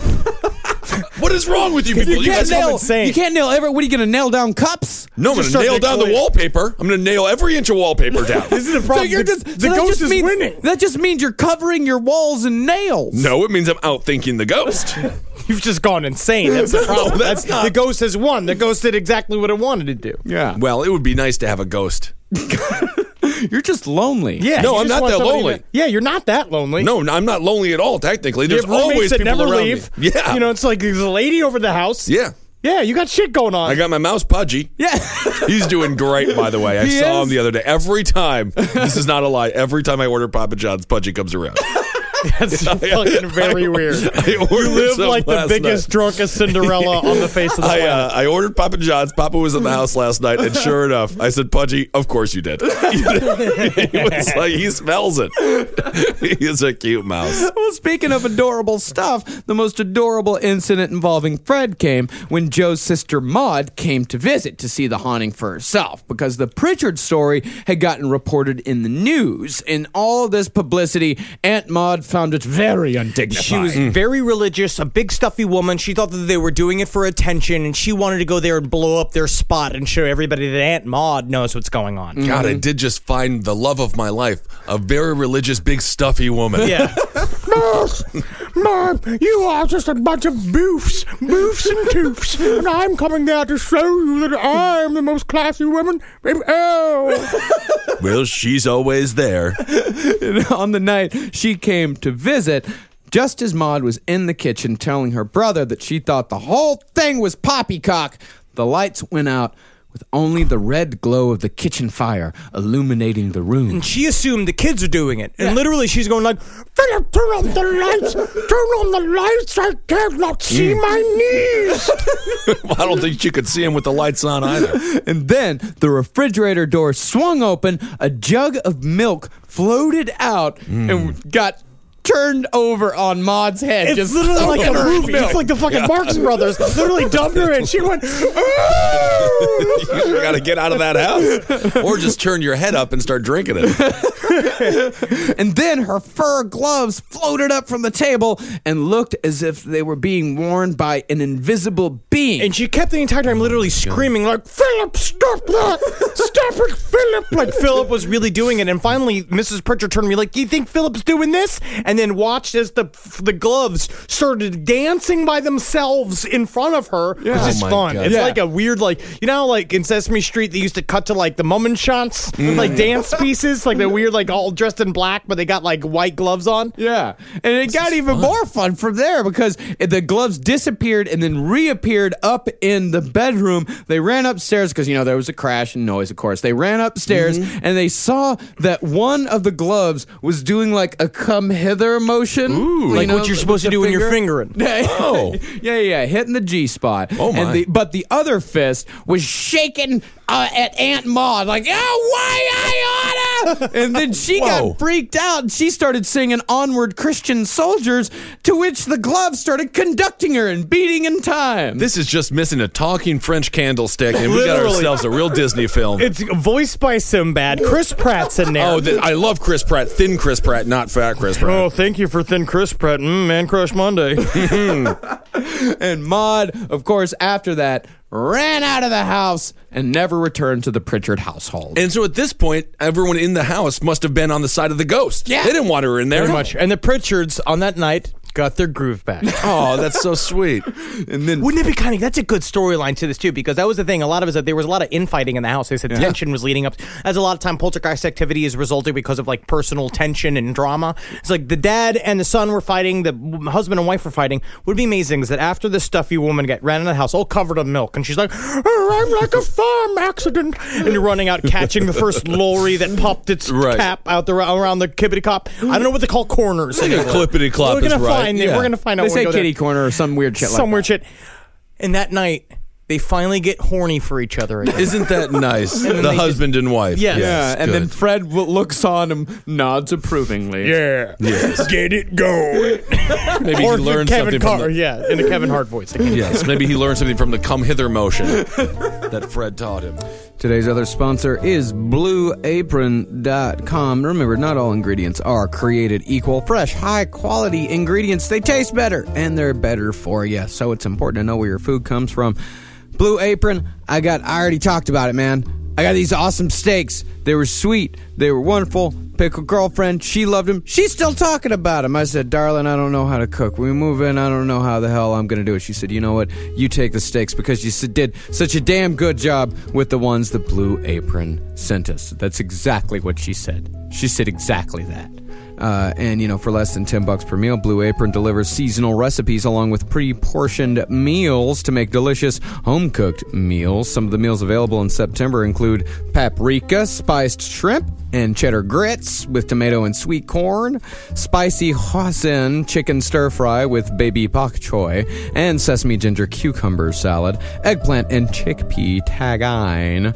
What is wrong with you people? You can't guys- nail every. What are you going to nail down cups? No, I'm going Just to start nail down the declaring- wallpaper. I'm going to nail every inch of wallpaper down. This is the problem. The ghost is winning. That just means you're covering your walls in nails. No, it means I'm outthinking the ghost. You've just gone insane. That's the problem. that's not- The ghost has won. The ghost did exactly what it wanted to do. Yeah. Well, it would be nice to have a ghost. You're just lonely. Yeah. No, you I'm just not want that somebody lonely. Yeah, you're not that lonely. No, I'm not lonely at all, technically. You There's have roommates always that people never around leave. me. Yeah. You know, it's like there's a lady over the house. Yeah. Yeah, you got shit going on. I got my mouse Pudgy. Yeah. He's doing great, by the way. I He saw is? him the other day. Every time, this is not a lie, every time I order Papa John's, Pudgy comes around. That's fucking very weird. I You ordered live some like the last biggest, night. drunkest Cinderella on the face of the planet. I ordered Papa John's. Papa was in the house last night, and sure enough, I said, Pudgy, of course you did. He was like, he smells it. He is a cute mouse. Well, speaking of adorable stuff, the most adorable incident involving Fred came when Joe's sister Maud came to visit to see the haunting for herself, because the Pritchard story had gotten reported in the news. In all of this publicity, Aunt Maud found it very undignified. She was very religious, a big stuffy woman. She thought that they were doing it for attention, and she wanted to go there and blow up their spot and show everybody that Aunt Maud knows what's going on. God, I did just find the love of my life, a very religious, big, stuffy woman. Yeah. Mom, you are just a bunch of boofs and toofs, and I'm coming there to show you that I'm the most classy woman. Oh. Well, she's always there. On the night she came to visit, just as Maud was in the kitchen telling her brother that she thought the whole thing was poppycock, the lights went out with only the red glow of the kitchen fire illuminating the room. And she assumed the kids are doing it. And literally she's going like, Philip, turn on the lights. Turn on the lights. I cannot see my knees. I don't think she could see him with the lights on either. And then the refrigerator door swung open, a jug of milk floated out and got turned over on Maud's head. It's just literally like a soaking her in movie. milk. It's like the fucking Marx Brothers. Literally dumped her in. She went, You got to get out of that house. Or just turn your head up and start drinking it. And then her fur gloves floated up from the table and looked as if they were being worn by an invisible being. and she kept the entire time literally screaming like, Philip, stop that! Stop it, Philip! Like Philip was really doing it. And finally, Mrs. Pritchard turned to me like, do you think Philip's doing this? And then watched as the gloves started dancing by themselves in front of her, which is Oh my fun. God. It's Yeah. like a weird, like, you know, like in Sesame Street, they used to cut to like the Mummenschanz, like dance pieces, like the weird, like all dressed in black, but they got like white gloves on. Yeah. And it got even more fun from there because the gloves disappeared and then reappeared up in the bedroom. They ran upstairs because, there was a crash and noise, of course. They ran upstairs and they saw that one of the gloves was doing like a come hither motion. Ooh. Like what you're supposed to with do the when you're finger. fingering. Oh. Yeah, hitting the G spot. Oh, my. But the other fist was shaking at Aunt Maud, like, oh, why I oughta? And then she Whoa. got freaked out and she started singing Onward Christian Soldiers, to which the gloves started conducting her and beating in time. This is just missing a talking French candlestick, and we got Literally. ourselves a real Disney film. It's voiced by Sinbad. Chris Pratt's in there. Oh, I love Chris Pratt. Thin Chris Pratt, not fat Chris Pratt. Oh, thank you for Thin Chris Pratt. Man Crush Monday. And Maud, of course, after that, ran out of the house and never returned to the Pritchard household. And so at this point, everyone in the house must have been on the side of the ghost. Yeah. They didn't want her in there. Very much. And the Pritchards on that night got their groove back. Oh, that's so sweet. And then Wouldn't it be kind of, that's a good storyline to this too, because that was the thing. A lot of it is that there was a lot of infighting in the house. They said tension was leading up. As a lot of time, poltergeist activity is resulting because of like personal tension and drama. It's like the dad and the son were fighting, the husband and wife were fighting. Would be amazing is that after the stuffy woman ran in the house all covered in milk, and she's like, oh, I'm like a farm accident. And you're running out catching the first lorry that popped its Right. cap out around the kibbity cop. I don't know what they call corners. think a clippity clop We're gonna is right. find it. Yeah. We're gonna find out. they when we say go there. kitty corner or some weird shit like Some that. weird shit. And that night, they finally get horny for each other again. Isn't that nice? The they husband and wife. Yes. Yeah, and then good. Fred looks on him, nods approvingly. Yeah. Get it going. maybe he learned something from the, in a Kevin Hart voice. Again. Yes, maybe he learned something from the come hither motion that Fred taught him. Today's other sponsor is BlueApron.com. Remember, not all ingredients are created equal. Fresh, high-quality ingredients, they taste better, and they're better for you. So it's important to know where your food comes from. Blue Apron, I already talked about it, man. I got these awesome steaks. They were sweet. They were wonderful. Pickle girlfriend, she loved them. She's still talking about them. I said, darling, I don't know how to cook. When we move in, I don't know how the hell I'm going to do it. She said, you know what? You take the steaks because you did such a damn good job with the ones that Blue Apron sent us. That's exactly what she said. She said exactly that. And for less than $10 per meal, Blue Apron delivers seasonal recipes along with pre-portioned meals to make delicious home-cooked meals. Some of the meals available in September include paprika, spiced shrimp, and cheddar grits with tomato and sweet corn, spicy hoisin chicken stir-fry with baby pak choy, and sesame ginger cucumber salad, eggplant and chickpea tagaine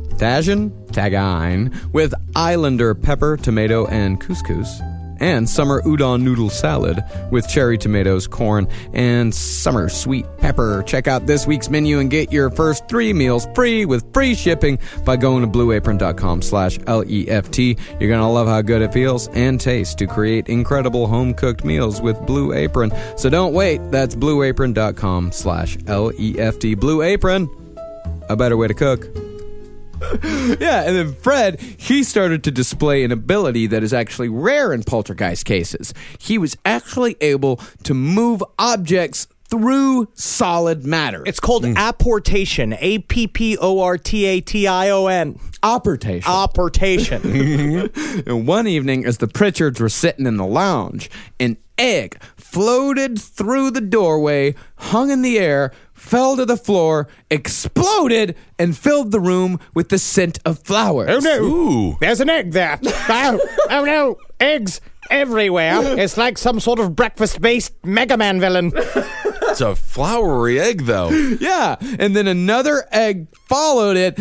with islander pepper, tomato, and couscous, and summer udon noodle salad with cherry tomatoes, corn, and summer sweet pepper. Check out this week's menu and get your first 3 meals free with free shipping by going to blueapron.com/LEFT. You're going to love how good it feels and tastes to create incredible home-cooked meals with Blue Apron. So don't wait. That's blueapron.com/LEFT. Blue Apron, a better way to cook. Yeah, and then Fred, he started to display an ability that is actually rare in poltergeist cases. He was actually able to move objects through solid matter. It's called apportation. APPORTATION. Apportation. Apportation. And one evening, as the Pritchards were sitting in the lounge, an egg floated through the doorway, hung in the air, fell to the floor, exploded, and filled the room with the scent of flowers. Oh no. Ooh. There's an egg there. Oh no. Eggs everywhere. It's like some sort of breakfast-based Mega Man villain. It's a flowery egg, though. Yeah, and then another egg followed it,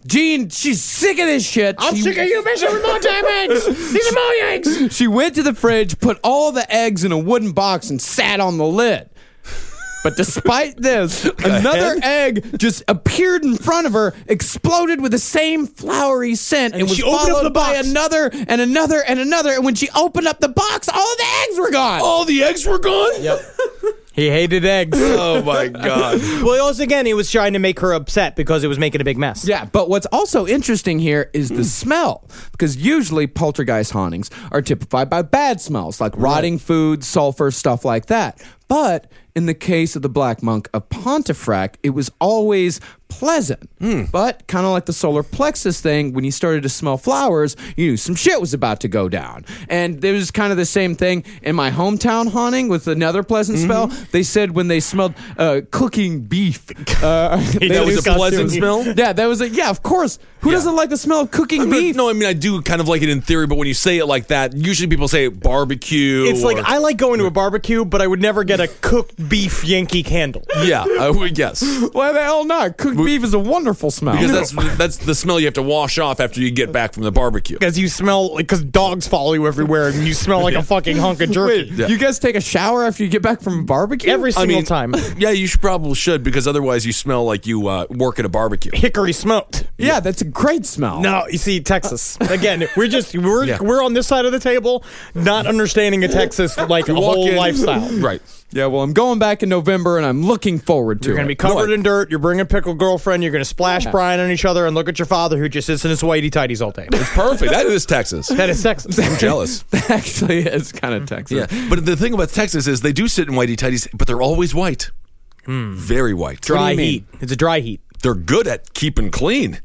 Jean, she's sick of this shit. I'm sick of you messing with my damn eggs. These are my eggs. She went to the fridge, put all the eggs in a wooden box, and sat on the lid. But despite this, another egg just appeared in front of her, exploded with the same flowery scent, and was she opened up followed the by box. another and another and another. And when she opened up the box, all the eggs were gone. All the eggs were gone? Yep. He hated eggs. Oh, my God. Well, also, again, he was trying to make her upset because it was making a big mess. Yeah, but what's also interesting here is the smell, because usually poltergeist hauntings are typified by bad smells like rotting food, sulfur, stuff like that. But in the case of the Black Monk of Pontefract, it was always pleasant. But kind of like the solar plexus thing, when you started to smell flowers, you knew some shit was about to go down. And there was kind of the same thing in my hometown haunting with another pleasant smell. They said when they smelled cooking beef. That was a pleasant smell? Yeah, that was of course. Who doesn't like the smell of cooking beef? No, I mean, I do kind of like it in theory, but when you say it like that, usually people say barbecue. It's like, I like going to a barbecue, but I would never get a cooked beef Yankee candle. Yeah, I would guess. Why the hell not? Cooked beef is a wonderful smell. Because that's the smell you have to wash off after you get back from the barbecue. Because you smell, because dogs follow you everywhere and you smell like a fucking hunk of jerky. Wait, you guys take a shower after you get back from barbecue? Every single time. Yeah, you probably should, because otherwise you smell like you work at a barbecue. Hickory smoked. Yeah, that's a great smell. No, you see, Texas. Again, we're on this side of the table, not understanding a Texas like a whole lifestyle. Right. Yeah, well, I'm going back in November, and I'm looking forward to You're it. going to be covered in dirt. You're bringing pickle girlfriend. You're going to splash Brian on each other and look at your father who just sits in his whitey tighties all day. It's perfect. That is Texas. That is Texas. I'm jealous. That actually is kind of Texas. Yeah, but the thing about Texas is they do sit in whitey tighties, but they're always white. Very white. Dry heat. It's a dry heat. They're good at keeping clean.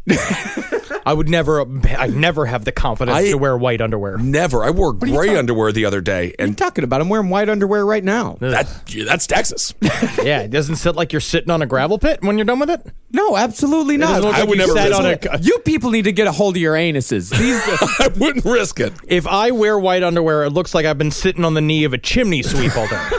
I'd never have the confidence to wear white underwear. Never. I wore gray underwear the other day, What are you and talking about? I'm wearing white underwear right now. that's Texas. Yeah, it doesn't sit like you're sitting on a gravel pit when you're done with it. No, absolutely not. doesn't look I like would you never sat risk on it. You people need to get a hold of your anuses. These I wouldn't risk it. If I wear white underwear, it looks like I've been sitting on the knee of a chimney sweep all day.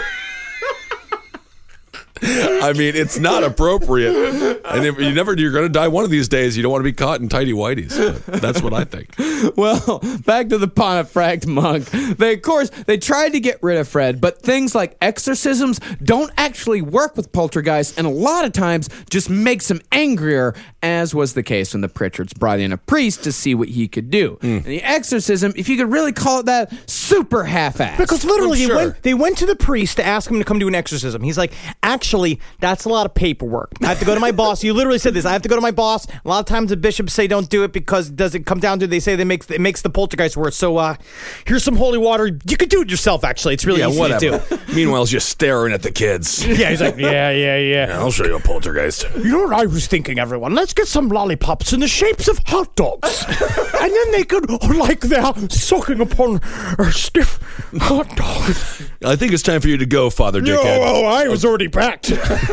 I mean, it's not appropriate. And if you're going to die one of these days. You don't want to be caught in tighty whities. But that's what I think. Well, back to the Pontefract monk. They tried to get rid of Fred, but things like exorcisms don't actually work with poltergeists, and a lot of times just makes them angrier, as was the case when the Pritchards brought in a priest to see what he could do. And the exorcism, if you could really call it that, super half-assed. Because literally, I'm sure. they went to the priest to ask him to come do an exorcism. He's like, actually, that's a lot of paperwork. I have to go to my boss. You literally said this. I have to go to my boss. A lot of times the bishops say don't do it because does it come down to, they say it makes the poltergeist worse. So here's some holy water. You could do it yourself, actually. It's really easy to do. Meanwhile, he's just staring at the kids. Yeah, he's like, yeah. I'll show you a poltergeist. You know what I was thinking, everyone? Let's get some lollipops in the shapes of hot dogs. And then they could, like they're sucking upon a stiff hot dog. I think it's time for you to go, Father Dickhead. Oh, I was already packed.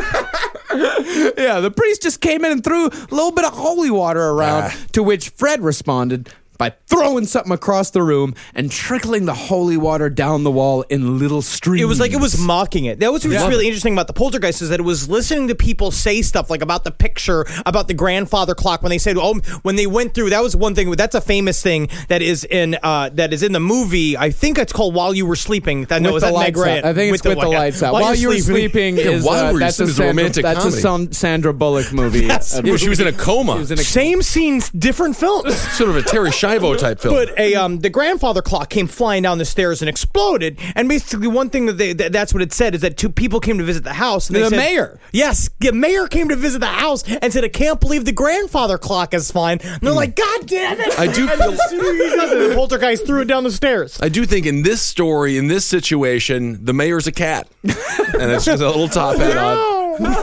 Yeah, the priest just came in and threw a little bit of holy water around, to which Fred responded by throwing something across the room and trickling the holy water down the wall in little streams. It was like it was mocking it. That was what's really interesting about the poltergeist, is that it was listening to people say stuff like about the picture, about the grandfather clock, when they said, when they went through, that was one thing. That's a famous thing that is in the movie. I think it's called While You Were Sleeping. With the lights out. I think it's with the lights out. While You Were Sleeping is that's a romantic comedy. That's a Sandra Bullock movie. Yeah, she was in a coma. Same scenes, different films. Sort of a Terry Schiavo type film. But the grandfather clock came flying down the stairs and exploded. And basically, one thing that's what it said is that two people came to visit the house. And they said, mayor. Yes, the mayor came to visit the house and said, "I can't believe the grandfather clock is fine." And they're like, "God damn it!" I do And feel- as soon as he does it, the poltergeist threw it down the stairs. I do think in this story, in this situation, the mayor's a cat. And it's just a little top hat on.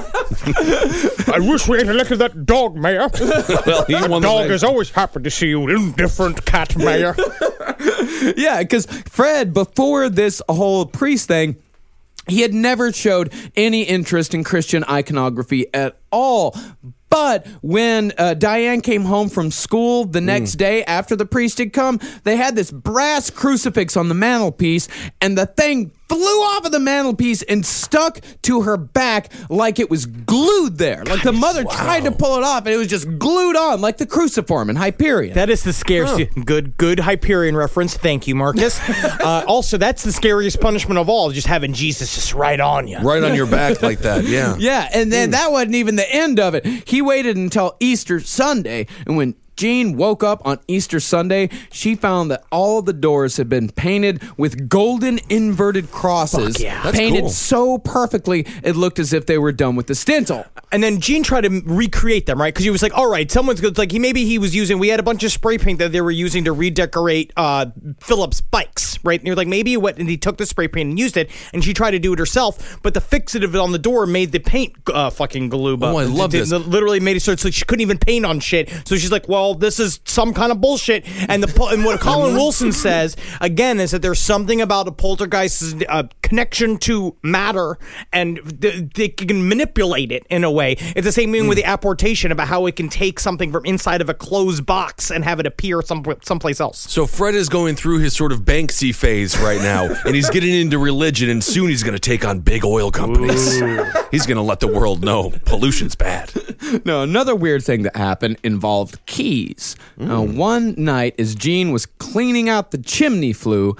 I wish we had elected that dog, Mayor. Well, he won the Dog mayor. is always happy to see you, indifferent cat, Mayor. Yeah, because Fred, before this whole priest thing, he had never showed any interest in Christian iconography at all. But when Diane came home from school the next day after the priest had come, they had this brass crucifix on the mantelpiece, and the thing flew off of the mantelpiece and stuck to her back like it was glued there. Like the mother tried to pull it off, and it was just glued on, like the cruciform in Hyperion. That is the scariest. Good Hyperion reference. Thank you, Marcus. Also, that's the scariest punishment of all, just having Jesus just right on you. Right on your back like that, yeah. Yeah, and then that wasn't even the end of it. He waited until Easter Sunday, and when Jean woke up on Easter Sunday, she found that all the doors had been painted with golden inverted crosses. Fuck yeah. That's painted cool. so perfectly, it looked as if they were done with the stencil. And then Gene tried to recreate them, right? Because he was like, all right, someone's good. Like, maybe he was using, we had a bunch of spray paint that they were using to redecorate Philip's bikes, right? And you're like, maybe and he took the spray paint and used it, and she tried to do it herself, but the fixative of it on the door made the paint fucking galuba. Oh, I love this. Literally made it so she couldn't even paint on shit. So she's like, well, this is some kind of bullshit. And what Colin Wilson says, again, is that there's something about a poltergeist's connection to matter, and they can manipulate it in a way. It's the same thing with the apportation, about how it can take something from inside of a closed box and have it appear someplace else. So Fred is going through his sort of Banksy phase right now, and he's getting into religion, and soon he's going to take on big oil companies. He's going to let the world know pollution's bad. No, another weird thing that happened involved keys. One night, as Jean was cleaning out the chimney flue,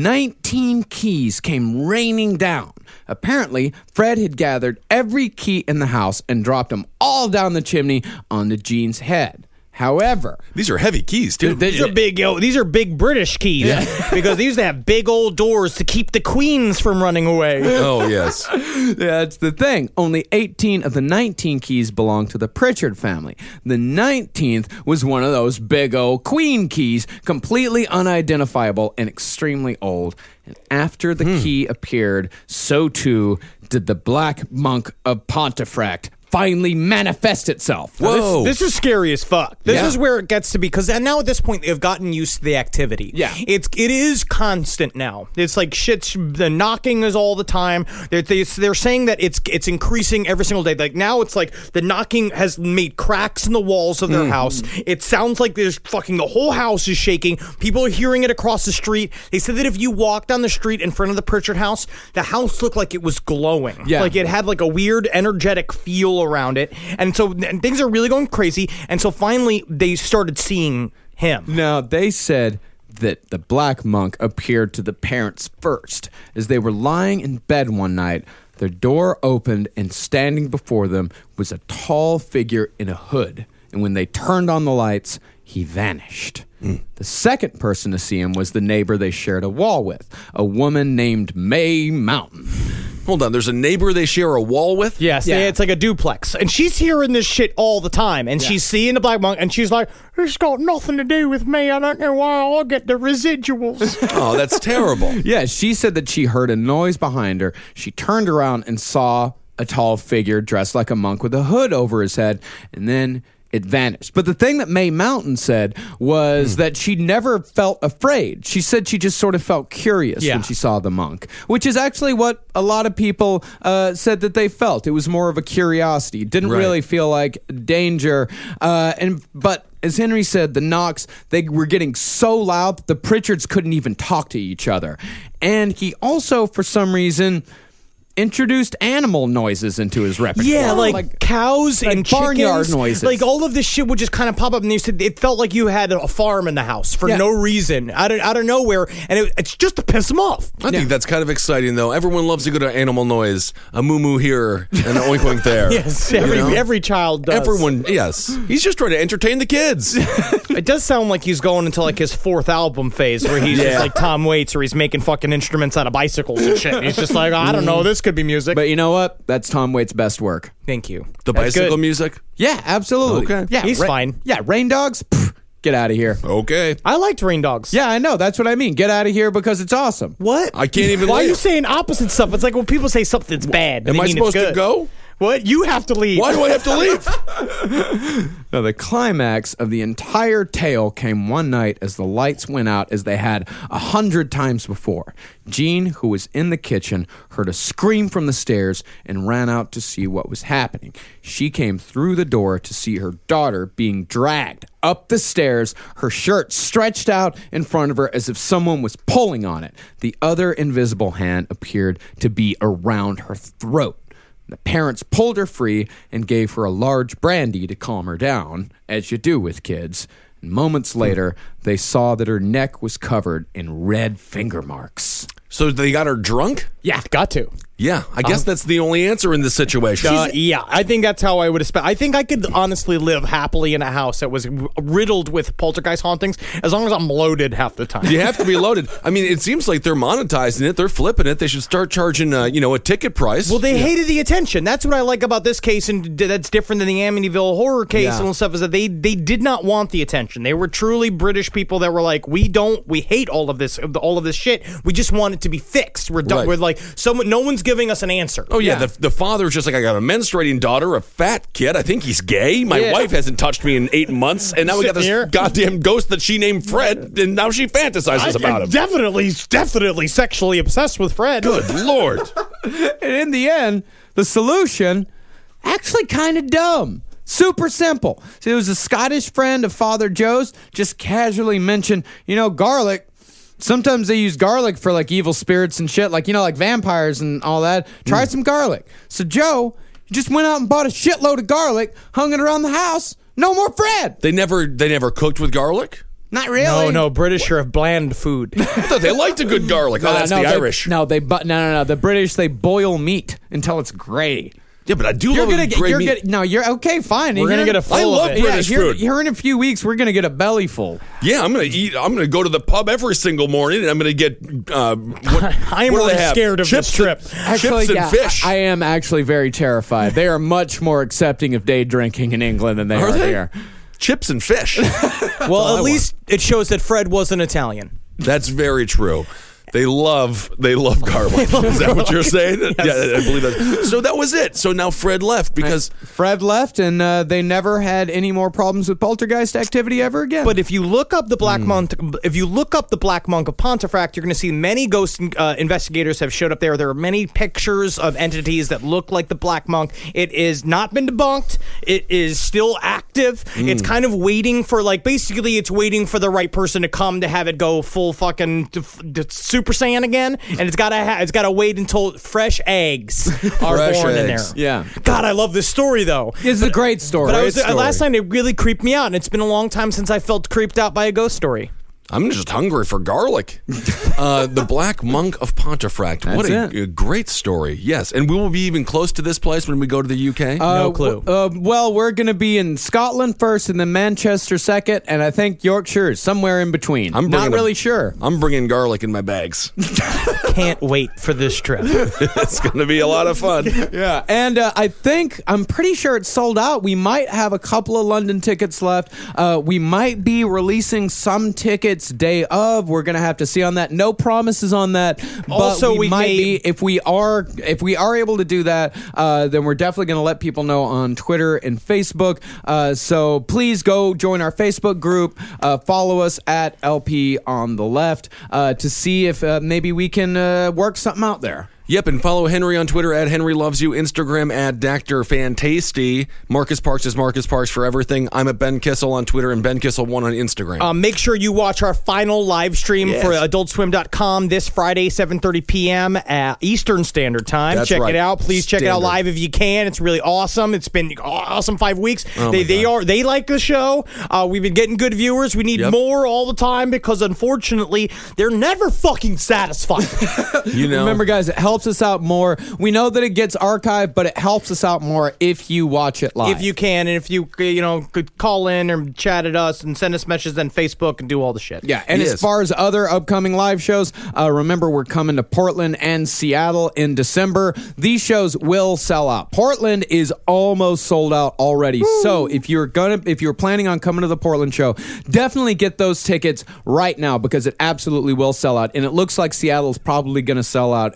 19 keys came raining down. Apparently, Fred had gathered every key in the house and dropped them all down the chimney onto Jean's head. However, These are heavy keys, too. These are big British keys, because they used to have big old doors to keep the queens from running away. Oh, yes. that's the thing. Only 18 of the 19 keys belonged to the Pritchard family. The 19th was one of those big old queen keys, completely unidentifiable and extremely old. And after the key appeared, so too did the Black Monk of Pontefract finally manifest itself. Whoa. This is scary as fuck. This is where it gets to be, because now at this point they've gotten used to the activity. Yeah. It is constant now. It's like the knocking is all the time. They're saying that it's increasing every single day. Like now it's like the knocking has made cracks in the walls of their house. It sounds like there's fucking the whole house is shaking. People are hearing it across the street. They said that if you walk down the street in front of the Pritchard house, the house looked like it was glowing. Yeah. Like it had like a weird energetic feel around it, and so things are really going crazy. And so finally they started seeing him. Now, they said that the Black Monk appeared to the parents first. As they were lying in bed one night, their door opened, and standing before them was a tall figure in a hood. And when they turned on the lights, he vanished. The second person to see him was the neighbor they shared a wall with, a woman named May Mountain. Hold on, there's a neighbor they share a wall with? Yes, Yeah. it's like a duplex. And she's hearing this shit all the time. And she's seeing the Black Monk, and she's like, It's got nothing to do with me. I don't know why I'll get the residuals. Oh, that's terrible. Yeah, she said that she heard a noise behind her. She turned around and saw a tall figure dressed like a monk with a hood over his head, and then it vanished. But the thing that May Mountain said was that she never felt afraid. She said she just sort of felt curious when she saw the monk, which is actually what a lot of people said that they felt. It was more of a curiosity. Didn't really feel like danger. But as Henry said, the knocks, they were getting so loud that the Pritchards couldn't even talk to each other. And he also, for some reason, introduced animal noises into his repertoire. yeah, like cows and barnyard chickens. noises. Like all of this shit would just kind of pop up, and it felt like you had a farm in the house for no reason, out of nowhere, and it's just to piss them off. I think that's kind of exciting, though. Everyone loves a good animal noise. A moo-moo here and an oink-oink there. Yes, You know? every child does. Everyone, yes. He's just trying to entertain the kids. It does sound like he's going into like his fourth album phase, where he's just like Tom Waits, or he's making fucking instruments out of bicycles and shit. He's just like, I don't know, this could be music. But you know what? That's Tom Waits' best work. Thank you. The That's bicycle good. music? Yeah, absolutely. Okay. Yeah, He's fine. Yeah, Rain Dogs? Pff, get out of here. Okay. I liked Rain Dogs. Yeah, I know. That's what I mean. Get out of here because it's awesome. What? I can't even Why are leave. you saying opposite stuff? It's like when people say something's bad. Am they I mean supposed it's to good. go? What? You have to leave. Why do I have to leave? Now, the climax of the entire tale came one night as the lights went out, as they had 100 times before. Jean, who was in the kitchen, heard a scream from the stairs and ran out to see what was happening. She came through the door to see her daughter being dragged up the stairs, her shirt stretched out in front of her as if someone was pulling on it. The other invisible hand appeared to be around her throat. The parents pulled her free and gave her a large brandy to calm her down, as you do with kids. And moments later, they saw that her neck was covered in red finger marks. So they got her drunk? Yeah, got to. Yeah, I guess that's the only answer in this situation. Yeah, I think that's how I would have I think I could honestly live happily in a house that was riddled with poltergeist hauntings as long as I'm loaded half the time. You have to be loaded. I mean, it seems like they're monetizing it. They're flipping it. They should start charging, a ticket price. Well, they hated the attention. That's what I like about this case, and that's different than the Amityville horror case and stuff, is that they did not want the attention. They were truly British people that were like, we hate all of this shit. We just want it to be fixed. We're done. Right. We're like, no one's giving us an answer. Oh, yeah. The father's just like, I got a menstruating daughter, a fat kid. I think he's gay. My wife hasn't touched me in 8 months. And now we got this goddamn ghost that she named Fred. And now she fantasizes about him. Definitely sexually obsessed with Fred. Good Lord. And in the end, the solution, actually kind of dumb. Super simple. So it was a Scottish friend of Father Joe's, just casually mentioned, garlic. Sometimes they use garlic for like evil spirits and shit, like vampires and all that. Try some garlic. So Joe just went out and bought a shitload of garlic, hung it around the house. No more Fred. They never cooked with garlic? Not really. No, British are of bland food. I thought they liked a good garlic. Oh, that's the Irish. No, the British, they boil meat until it's gray. Yeah, but I do love a great meat. You're okay, fine. We're gonna get a full I love of it. British food. Here in a few weeks, we're gonna get a belly full. Yeah, I'm gonna go to the pub every single morning, and I'm gonna get. I am really scared of this trip. Actually, chips and fish. I am actually very terrified. They are much more accepting of day drinking in England than they are here. Chips and fish. Well, at least it shows that Fred wasn't Italian. That's very true. They love garlic. Is that what you're saying? Yes. Yeah, I believe that. So that was it. So now Fred left because Fred left, and they never had any more problems with poltergeist activity ever again. But if you look up the Black Monk, of Pontefract, you're going to see many ghost investigators have showed up there. There are many pictures of entities that look like the Black Monk. It is not been debunked. It is still active. It's kind of waiting for it's waiting for the right person to come to have it go full fucking Super Saiyan again, and it's gotta wait until fresh eggs are born in there. Yeah. God, I love this story though. It's a great story. But last night it really creeped me out, and it's been a long time since I felt creeped out by a ghost story. I'm just hungry for garlic. The Black Monk of Pontefract. What a great story. Yes. And we will be even close to this place when we go to the UK? No clue. Well, we're going to be in Scotland first and then Manchester second, and I think Yorkshire is somewhere in between. I'm not really sure. I'm bringing garlic in my bags. Can't wait for this trip. It's going to be a lot of fun. Yeah. And I'm pretty sure it's sold out. We might have a couple of London tickets left. We might be releasing some tickets day of. We're gonna have to see on that. No promises on that. But also, we might be if we are able to do that. Then we're definitely gonna let people know on Twitter and Facebook. So please go join our Facebook group. Follow us at LP on the Left to see if maybe we can work something out there. Yep, and follow Henry on Twitter at Henry Loves You, Instagram at Dr. Fantasty. Marcus Parks is Marcus Parks for everything. I'm at Ben Kissel on Twitter and Ben Kissel1 on Instagram. Make sure you watch our final live stream for AdultSwim.com this Friday, 7:30 p.m. at Eastern Standard Time. That's check right. it out. Please check it out live if you can. It's really awesome. It's been awesome 5 weeks. They like the show. We've been getting good viewers. We need more all the time because unfortunately they're never fucking satisfied. Remember, guys, it helps us out more. We know that it gets archived, but it helps us out more if you watch it live. If you can, and if you could call in or chat at us and send us messages on Facebook and do all the shit. Yeah, and as far as other upcoming live shows, remember we're coming to Portland and Seattle in December. These shows will sell out. Portland is almost sold out already. Woo. So if you're planning on coming to the Portland show, definitely get those tickets right now because it absolutely will sell out. And it looks like Seattle's probably going to sell out as well. So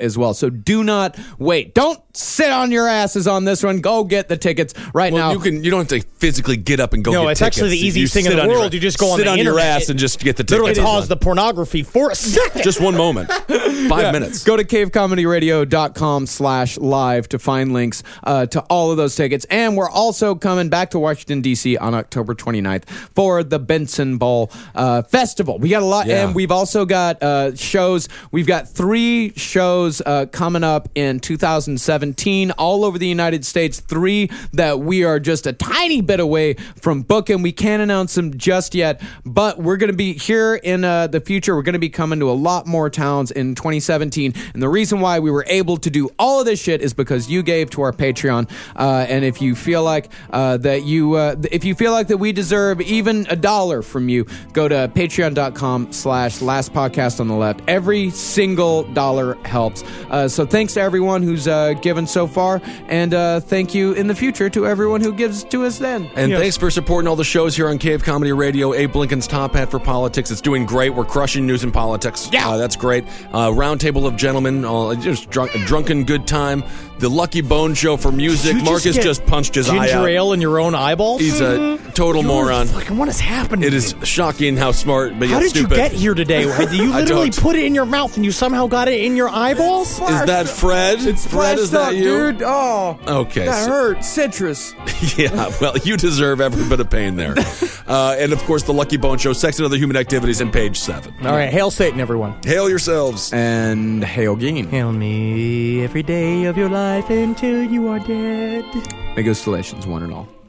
So do not wait. Don't sit on your asses on this one. Go get the tickets right now. You don't have to physically get up and go. No, get it's tickets. actually the easiest thing in sit the on your- world. You just go on sit the on your internet. ass and just get the Literally tickets. pause the pornography for a second. Just one moment. 5 minutes. Go to cavecomedyradio.com/live to find links to all of those tickets. And we're also coming back to Washington, D.C. on October 29th for the Benson Bowl Festival. We got a lot, Yeah. and we've also got shows. We've got 3 shows coming up in 2017 all over the United States. 3 that we are just a tiny bit away from booking. We can't announce them just yet, but we're going to be here in the future. We're going to be coming to a lot more towns in 2017. And the reason why we were able to do all of this shit is because you gave to our Patreon. And if you feel like if you feel like that we deserve even $1 from you, go to patreon.com/lastpodcast on the left. Every single dollar helps. So thanks to everyone who's given so far, and thank you in the future to everyone who gives to us then. And thanks for supporting all the shows here on Cave Comedy Radio. Abe Lincoln's Top Hat for Politics. It's doing great. We're crushing news and politics. Yeah. That's great. Roundtable of Gentlemen. Just drunken good time. The Lucky Bone Show for music. Marcus just punched his eye ginger out. ale in your own eyeballs? He's a total moron. Fucking, what has happened? It is shocking how smart, but How yet did stupid. you get here today? You I literally don't. put it in your mouth and you somehow got it in your eyeballs? Is that Fred? Fred, is that you? dude? Oh, Okay. that so- hurt. Citrus. Yeah, well, you deserve every bit of pain there. And of course, the Lucky Bone Show, Sex and Other Human Activities, and page 7. All right, hail Satan, everyone. Hail yourselves. And Hail Geen. Hail me every day of your life until you are dead. Megostalations, one and all.